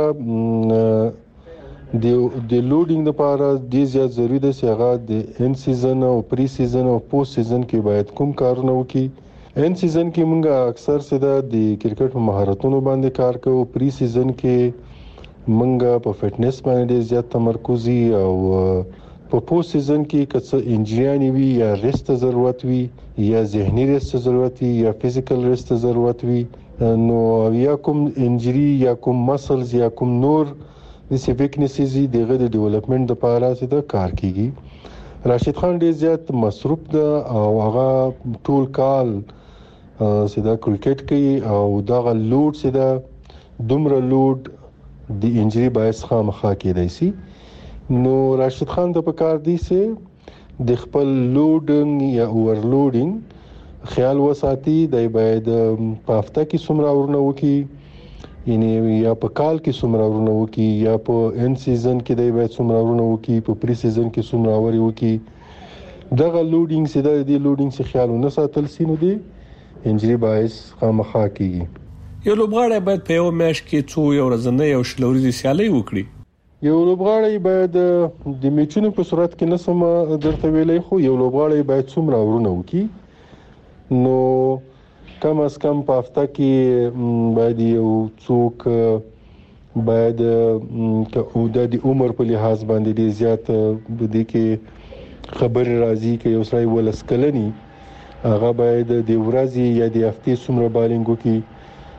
د د لوډینګ لپاره د زیات ضروري ده چې هغه د ان سیزن او پری سیزن او پوسټ سیزن کې باید کوم کارونه وکړي. ان سیزن کې موږ اکثر سره د کرکټ په مهارتونو باندې کار کوو. پری سیزن کې موږ په فټنس باندې زیات تمرکز او په پوسټ سیزن کې کڅ انجریانی وی یا ریست ضرورت وی یا ذهني ریست ضرورت وی یا فزیکل ریست ضرورت وی. نو یا کوم انجری یا کوم مسلز یا کوم نور د سی ویکنسز دغه د ډیولپمنٹ لپاره چې دا کار کیږي. راشد خان ډیر زیات مصروف ده او هغه ټول کال چې دا کرکټ کوي او دا لوډ چې دا دومره لوډ د انجری باعث خامخا کېدای شي. نو راشد خان د پکار دی چې د خپل لوډینګ یا اورلوډینګ خیال وساتي. د باید په هفته کې څومره ورنه وکي یعنی یا په کال کې څومره ورنه وکي یا په ان سیزن کې د باید څومره ورنه وکي په پری سیزن کې څومره اوري وکي. دغه لوډینګ چې د دې لوډینګ څخه خیال نه ساتل سینو دي انجری باعث خامخا کیږي. یو لوبغاړی باید په یو میچ کې څو یو ورځنی او شلوري سیالي وکړي. یو لوبغاړی باید د میچونو په صورت کې نه سم درته ویلې خو یو لوبغاړی باید څومره ورونه وکي. نو کم از کم په هفته کې باید یو څوک باید د عمر په لحاظ باندې ډیر زیات د دې کې خبر راځي چې یو سړی ولس کلنی هغه باید د ورځې یا د هفتې څومره بالینګ وکي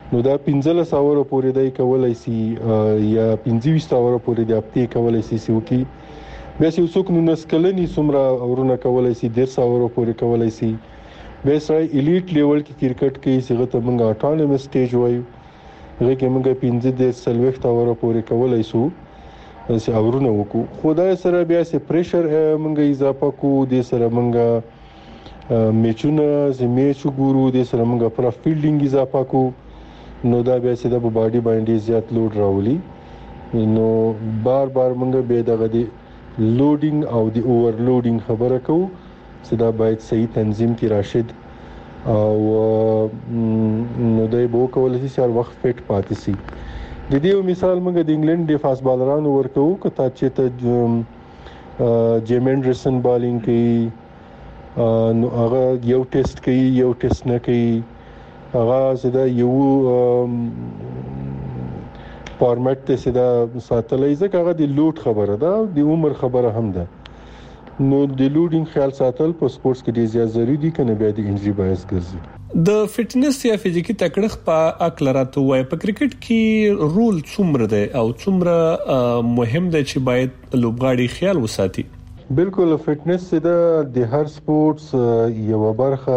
نو دا پنځلس اور پورې دای کولای شي یا پنځه اور پورې د اپتی کولای شي سوکي بیا چې څوک نو نسکلنی څومره اورونه کولای شي ډیر اور پورې کولای شي به سره الیټ لیول کې کرکټ کې څنګه ته موږ اټانومس سټیج وایو هغه کې موږ پنځه د سلوخت اور پورې کولای شو چې اورونه وکړو خدای سره بیا چې پریشر موږ اضافه کو د سره موږ میچونه چې میچ ګورو د سره موږ پر فیلډینګ اضافه کو نو دا بیا چې د باډي باندې زیات لوډ راولي نو بار بار موږ به دغه دی لوډینګ او دی اوورلوډینګ خبره کوو چې دا باید صحیح تنظیم کې راشد او نو دای بو کول شي هر وخت فټ پاتې شي د دې مثال موږ د انګلند د فاست بالرانو ورکو کته چې ته جیمنډرسن بالینګ کوي نو هغه یو ټیسټ کوي یو ټیسټ نه کوي هغه زدا یو فارمټ ته زدا ساتلای ځکه هغه د لوډ خبره ده د عمر خبره هم ده نو د لوډینګ خیال ساتل په سپورتس کې ډیر زیات ضروری دي کنه بیا د انجری باعث ګرځي د فټنس یا فزیکی تکړښت په اکل راته وای په کرکټ کې رول څومره ده او څومره مهم ده چې باید لوبغاړي خیال وساتي بالکل فټنس د هر سپورتس یو برخه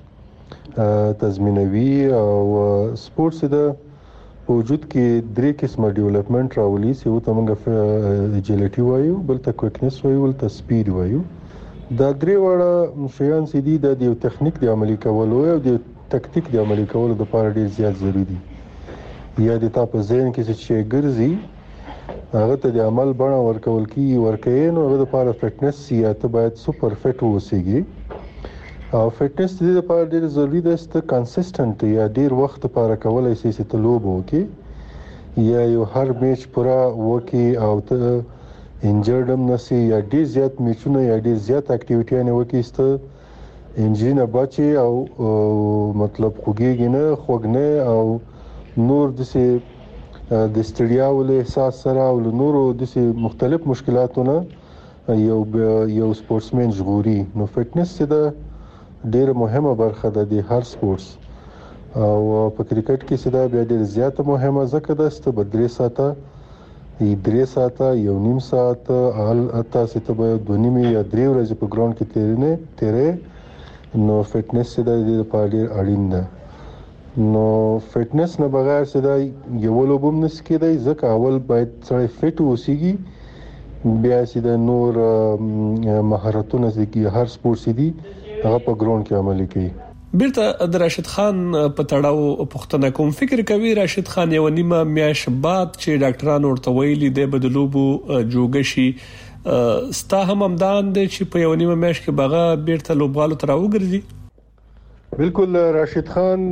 تضمینوي او سپورتس د وجود کې درې قسمه ډیولپمنٹ راولي چې او تمنګ اجیلټي وایو بل ته کویکنس وایو بل ته سپید وایو دا درې وړه شیان چې دي د یو تخنیک د عملي کولو او د تکتیک د عملي کولو لپاره ډیر زیات ضروری دي یا د تاسو ذهن کې چې ګرځي هغه ته د عمل بڼه ورکول کی ورکې نو هغه لپاره فټنس یا ته باید سپر فټ اوسېږي او فټنس د دې لپاره ډیر ضروری ده چې کنسسټنټ یا ډیر وخت لپاره کولای شي چې ته لوب وکې یا یو هر میچ پورا وکې او ته انجرډم نسی یا ډیر زیات میچونه یا ډیر زیات اکټیویټي نه وکې ست انجری نه بچي او مطلب خوګيږي نه خوګنه او نور د سي د ستړیا ول احساس سره او نور د سي مختلف مشکلاتونه یو یو سپورتسمن ژغوري نو فټنس د ډیر مهمه برخه ده د هر سپورتس او په کرکټ کې سدا بیا ډیر زیاته مهمه ځکه ده چې بدرې ساته درې ساته یو نیم ساعت ال اته ست به دوه نیمه یا درې ورځې په ګراوند کې تیرنه تیرې نو فټنس سدا د لپاره ډیر اړین ده نو فټنس نه بغیر سدا یو لوبم نس کېدای ځکه اول باید سړی فټ اوسېږي بیا سدا نور مهارتونه چې هر سپورت دي هغه په ګراوند کې عملي کوي بیرته د راشد خان په تړاو پښتنه کوم فکر کوي راشد خان یو نیمه میاش بعد چې ډاکټرانو ورته ویلي د بدلوبو جوګشي ستا هم امدان دي چې په یو نیمه میاش کې بغا بیرته لوبغالو تراو ګرځي بالکل راشد خان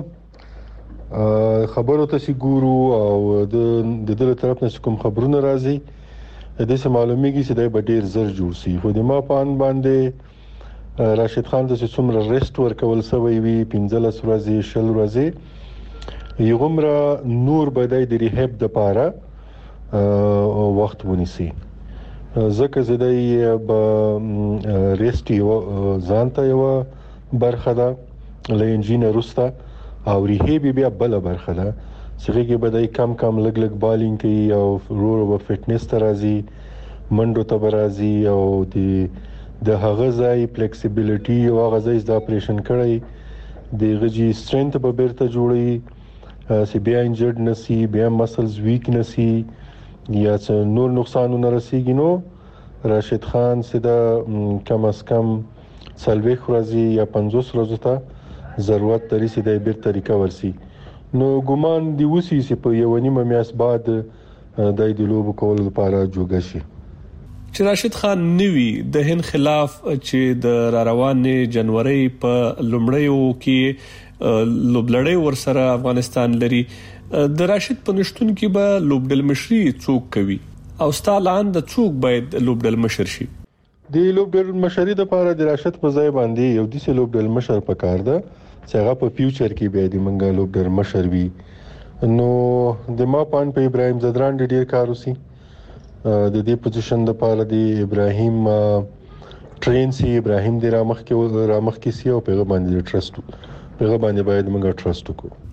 خبرو ته سي ګورو او د دغه طرف نه کوم خبرونه راځي د دې معلومیږي چې د ډیر زر جوړ سي خو د ما پان باندې راشد خان د څومره ریسټ ورکول سوی وی پنځلس ورځې شل ورځې یومره نور بدای د ریهاب د پاره وخت ونیسي ځکه زدای به ریسټ یو ځانته یو برخه ده لینجینه روستا او ریهاب بیا بل برخه ده چې کې بدای کم کم لګ لګ بالینګ کوي او رور او فټنس ترازی منډو ته برازي او د د هغه ځای فلیکسیبিলিټي او هغه ځای د اپریشن کړی د غږی سترنث په بیرته جوړي سی بیا انجرډ نسی بیا مسلز ویک نسی یا څه نور نقصانونه رسیږي نو راشد خان سدا کم از کم سلوي خرازي یا پنځوس ورځې ته ضرورت لري چې د بیرته ریکور شي نو ګومان دی وسی چې په یو نیمه میاس بعد د دې لوب کول لپاره جوګه شي چې راشد خان نوی د هند خلاف چې د را روانې جنوري په لومړیو کې لوبلړۍ ورسره افغانستان لري د راشد په نشټون کې به لوبډل مشري څوک کوي او ستالان د څوک باید لوبډل مشر شي د لوبډل مشري د لپاره د راشد په ځای باندې یو د لوبډل مشر پکار ده چې هغه په فیوچر کې به د منګا لوبډل مشر وي نو د ما پان په ابراهيم زدران ډیر کار وسی د دې پوزیشن د پاره دی ابراهيم ټرین سی ابراهيم د رامخ کې رامخ کې سی او پیغام باندې ټرست پیغام باندې باید موږ ټرست وکړو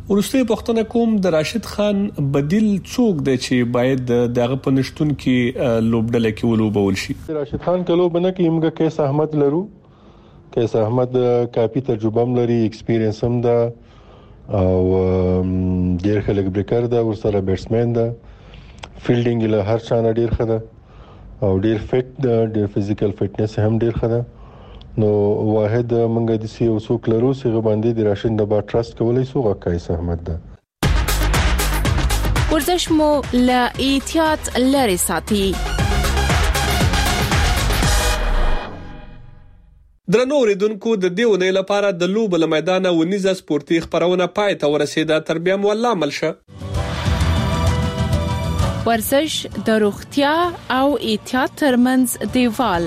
ورسته پښتنه کوم د راشد خان بدیل څوک دی چې باید دغه پنشتون کې لوبډله کې ولوبول شي؟ راشد خان کلو بنه کې موږ کیس احمد لرو. کیس احمد کافي تجربه هم لري، ایکسپیرینس هم ده او ډیر خلک بریکر ده، ورسره بیټسمن ده، فیلډینګ له هر چا نه ډیر ښه ده او ډیر فټ ده، ډیر فزیکل فټنس هم ډیر ښه ده. نو واحد منګه د سی او سو کلرو څنګه باندې د راشد د با ټرست کولای سو غکایس احمد ده. ورزش مو له احتیاط لري ساتي. درنو اوریدونکو د دې ونې لپاره د لوب له میدان ونیزه سپورتي خبرونه پای ته ورسیده. تر بیا مو الله ملشه. ورزش د روغتیا او احتیاط ترمنځ دیوال.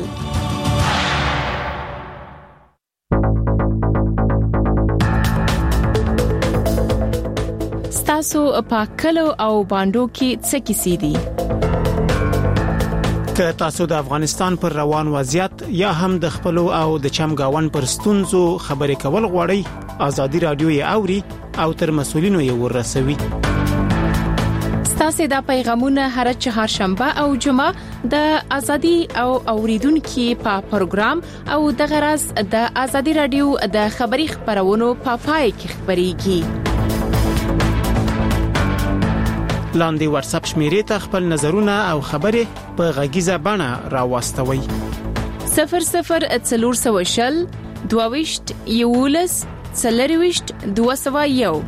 تاسو په کلو او باندو کې څه کیسې دي؟ که تاسو د افغانستان پر روان وضعیت یا هم د خپل او د چمګاون پر ستونزو خبرې کول غواړئ، ازادي رادیو یې اوري او تر مسولینو یې ورسوي. ستاسو د پیغامونه هر چهارشنبه او جمعه د ازادي او اوریدونکو په پروګرام او د غرض د ازادي رادیو د خبري خبرونو په پای کې خبريږي. لاندې واتس اپ شمیرې ته خپل نظرونه او خبرې په غږیزه بڼه راوستوي. صفر صفر څلور سوه شل دوه یولس څلرويشت دوه سوه یو.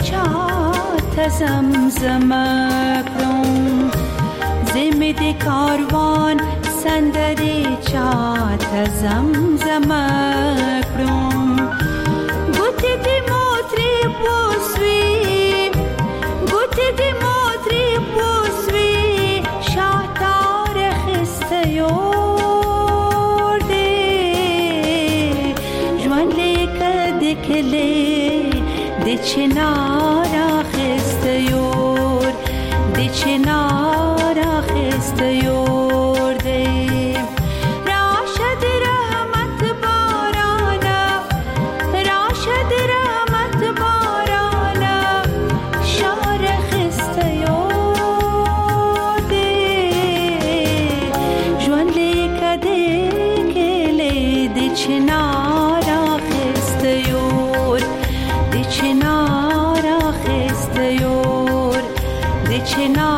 چات زمزم کن زمد کاروان سندری چات زمزم کن گوتی دی موتری بوسوی گوتی دی موتری بوسوی شاتار خستیور دی جوان لیک دکلی دی چنارا خستیور دی چنارا خستیور دی راشد رحمت بارانا راشد رحمت بارانا شار خستیور دی جوان لیک دکلی دی چنارا خستیور دی چنارا خستیور دی چنارا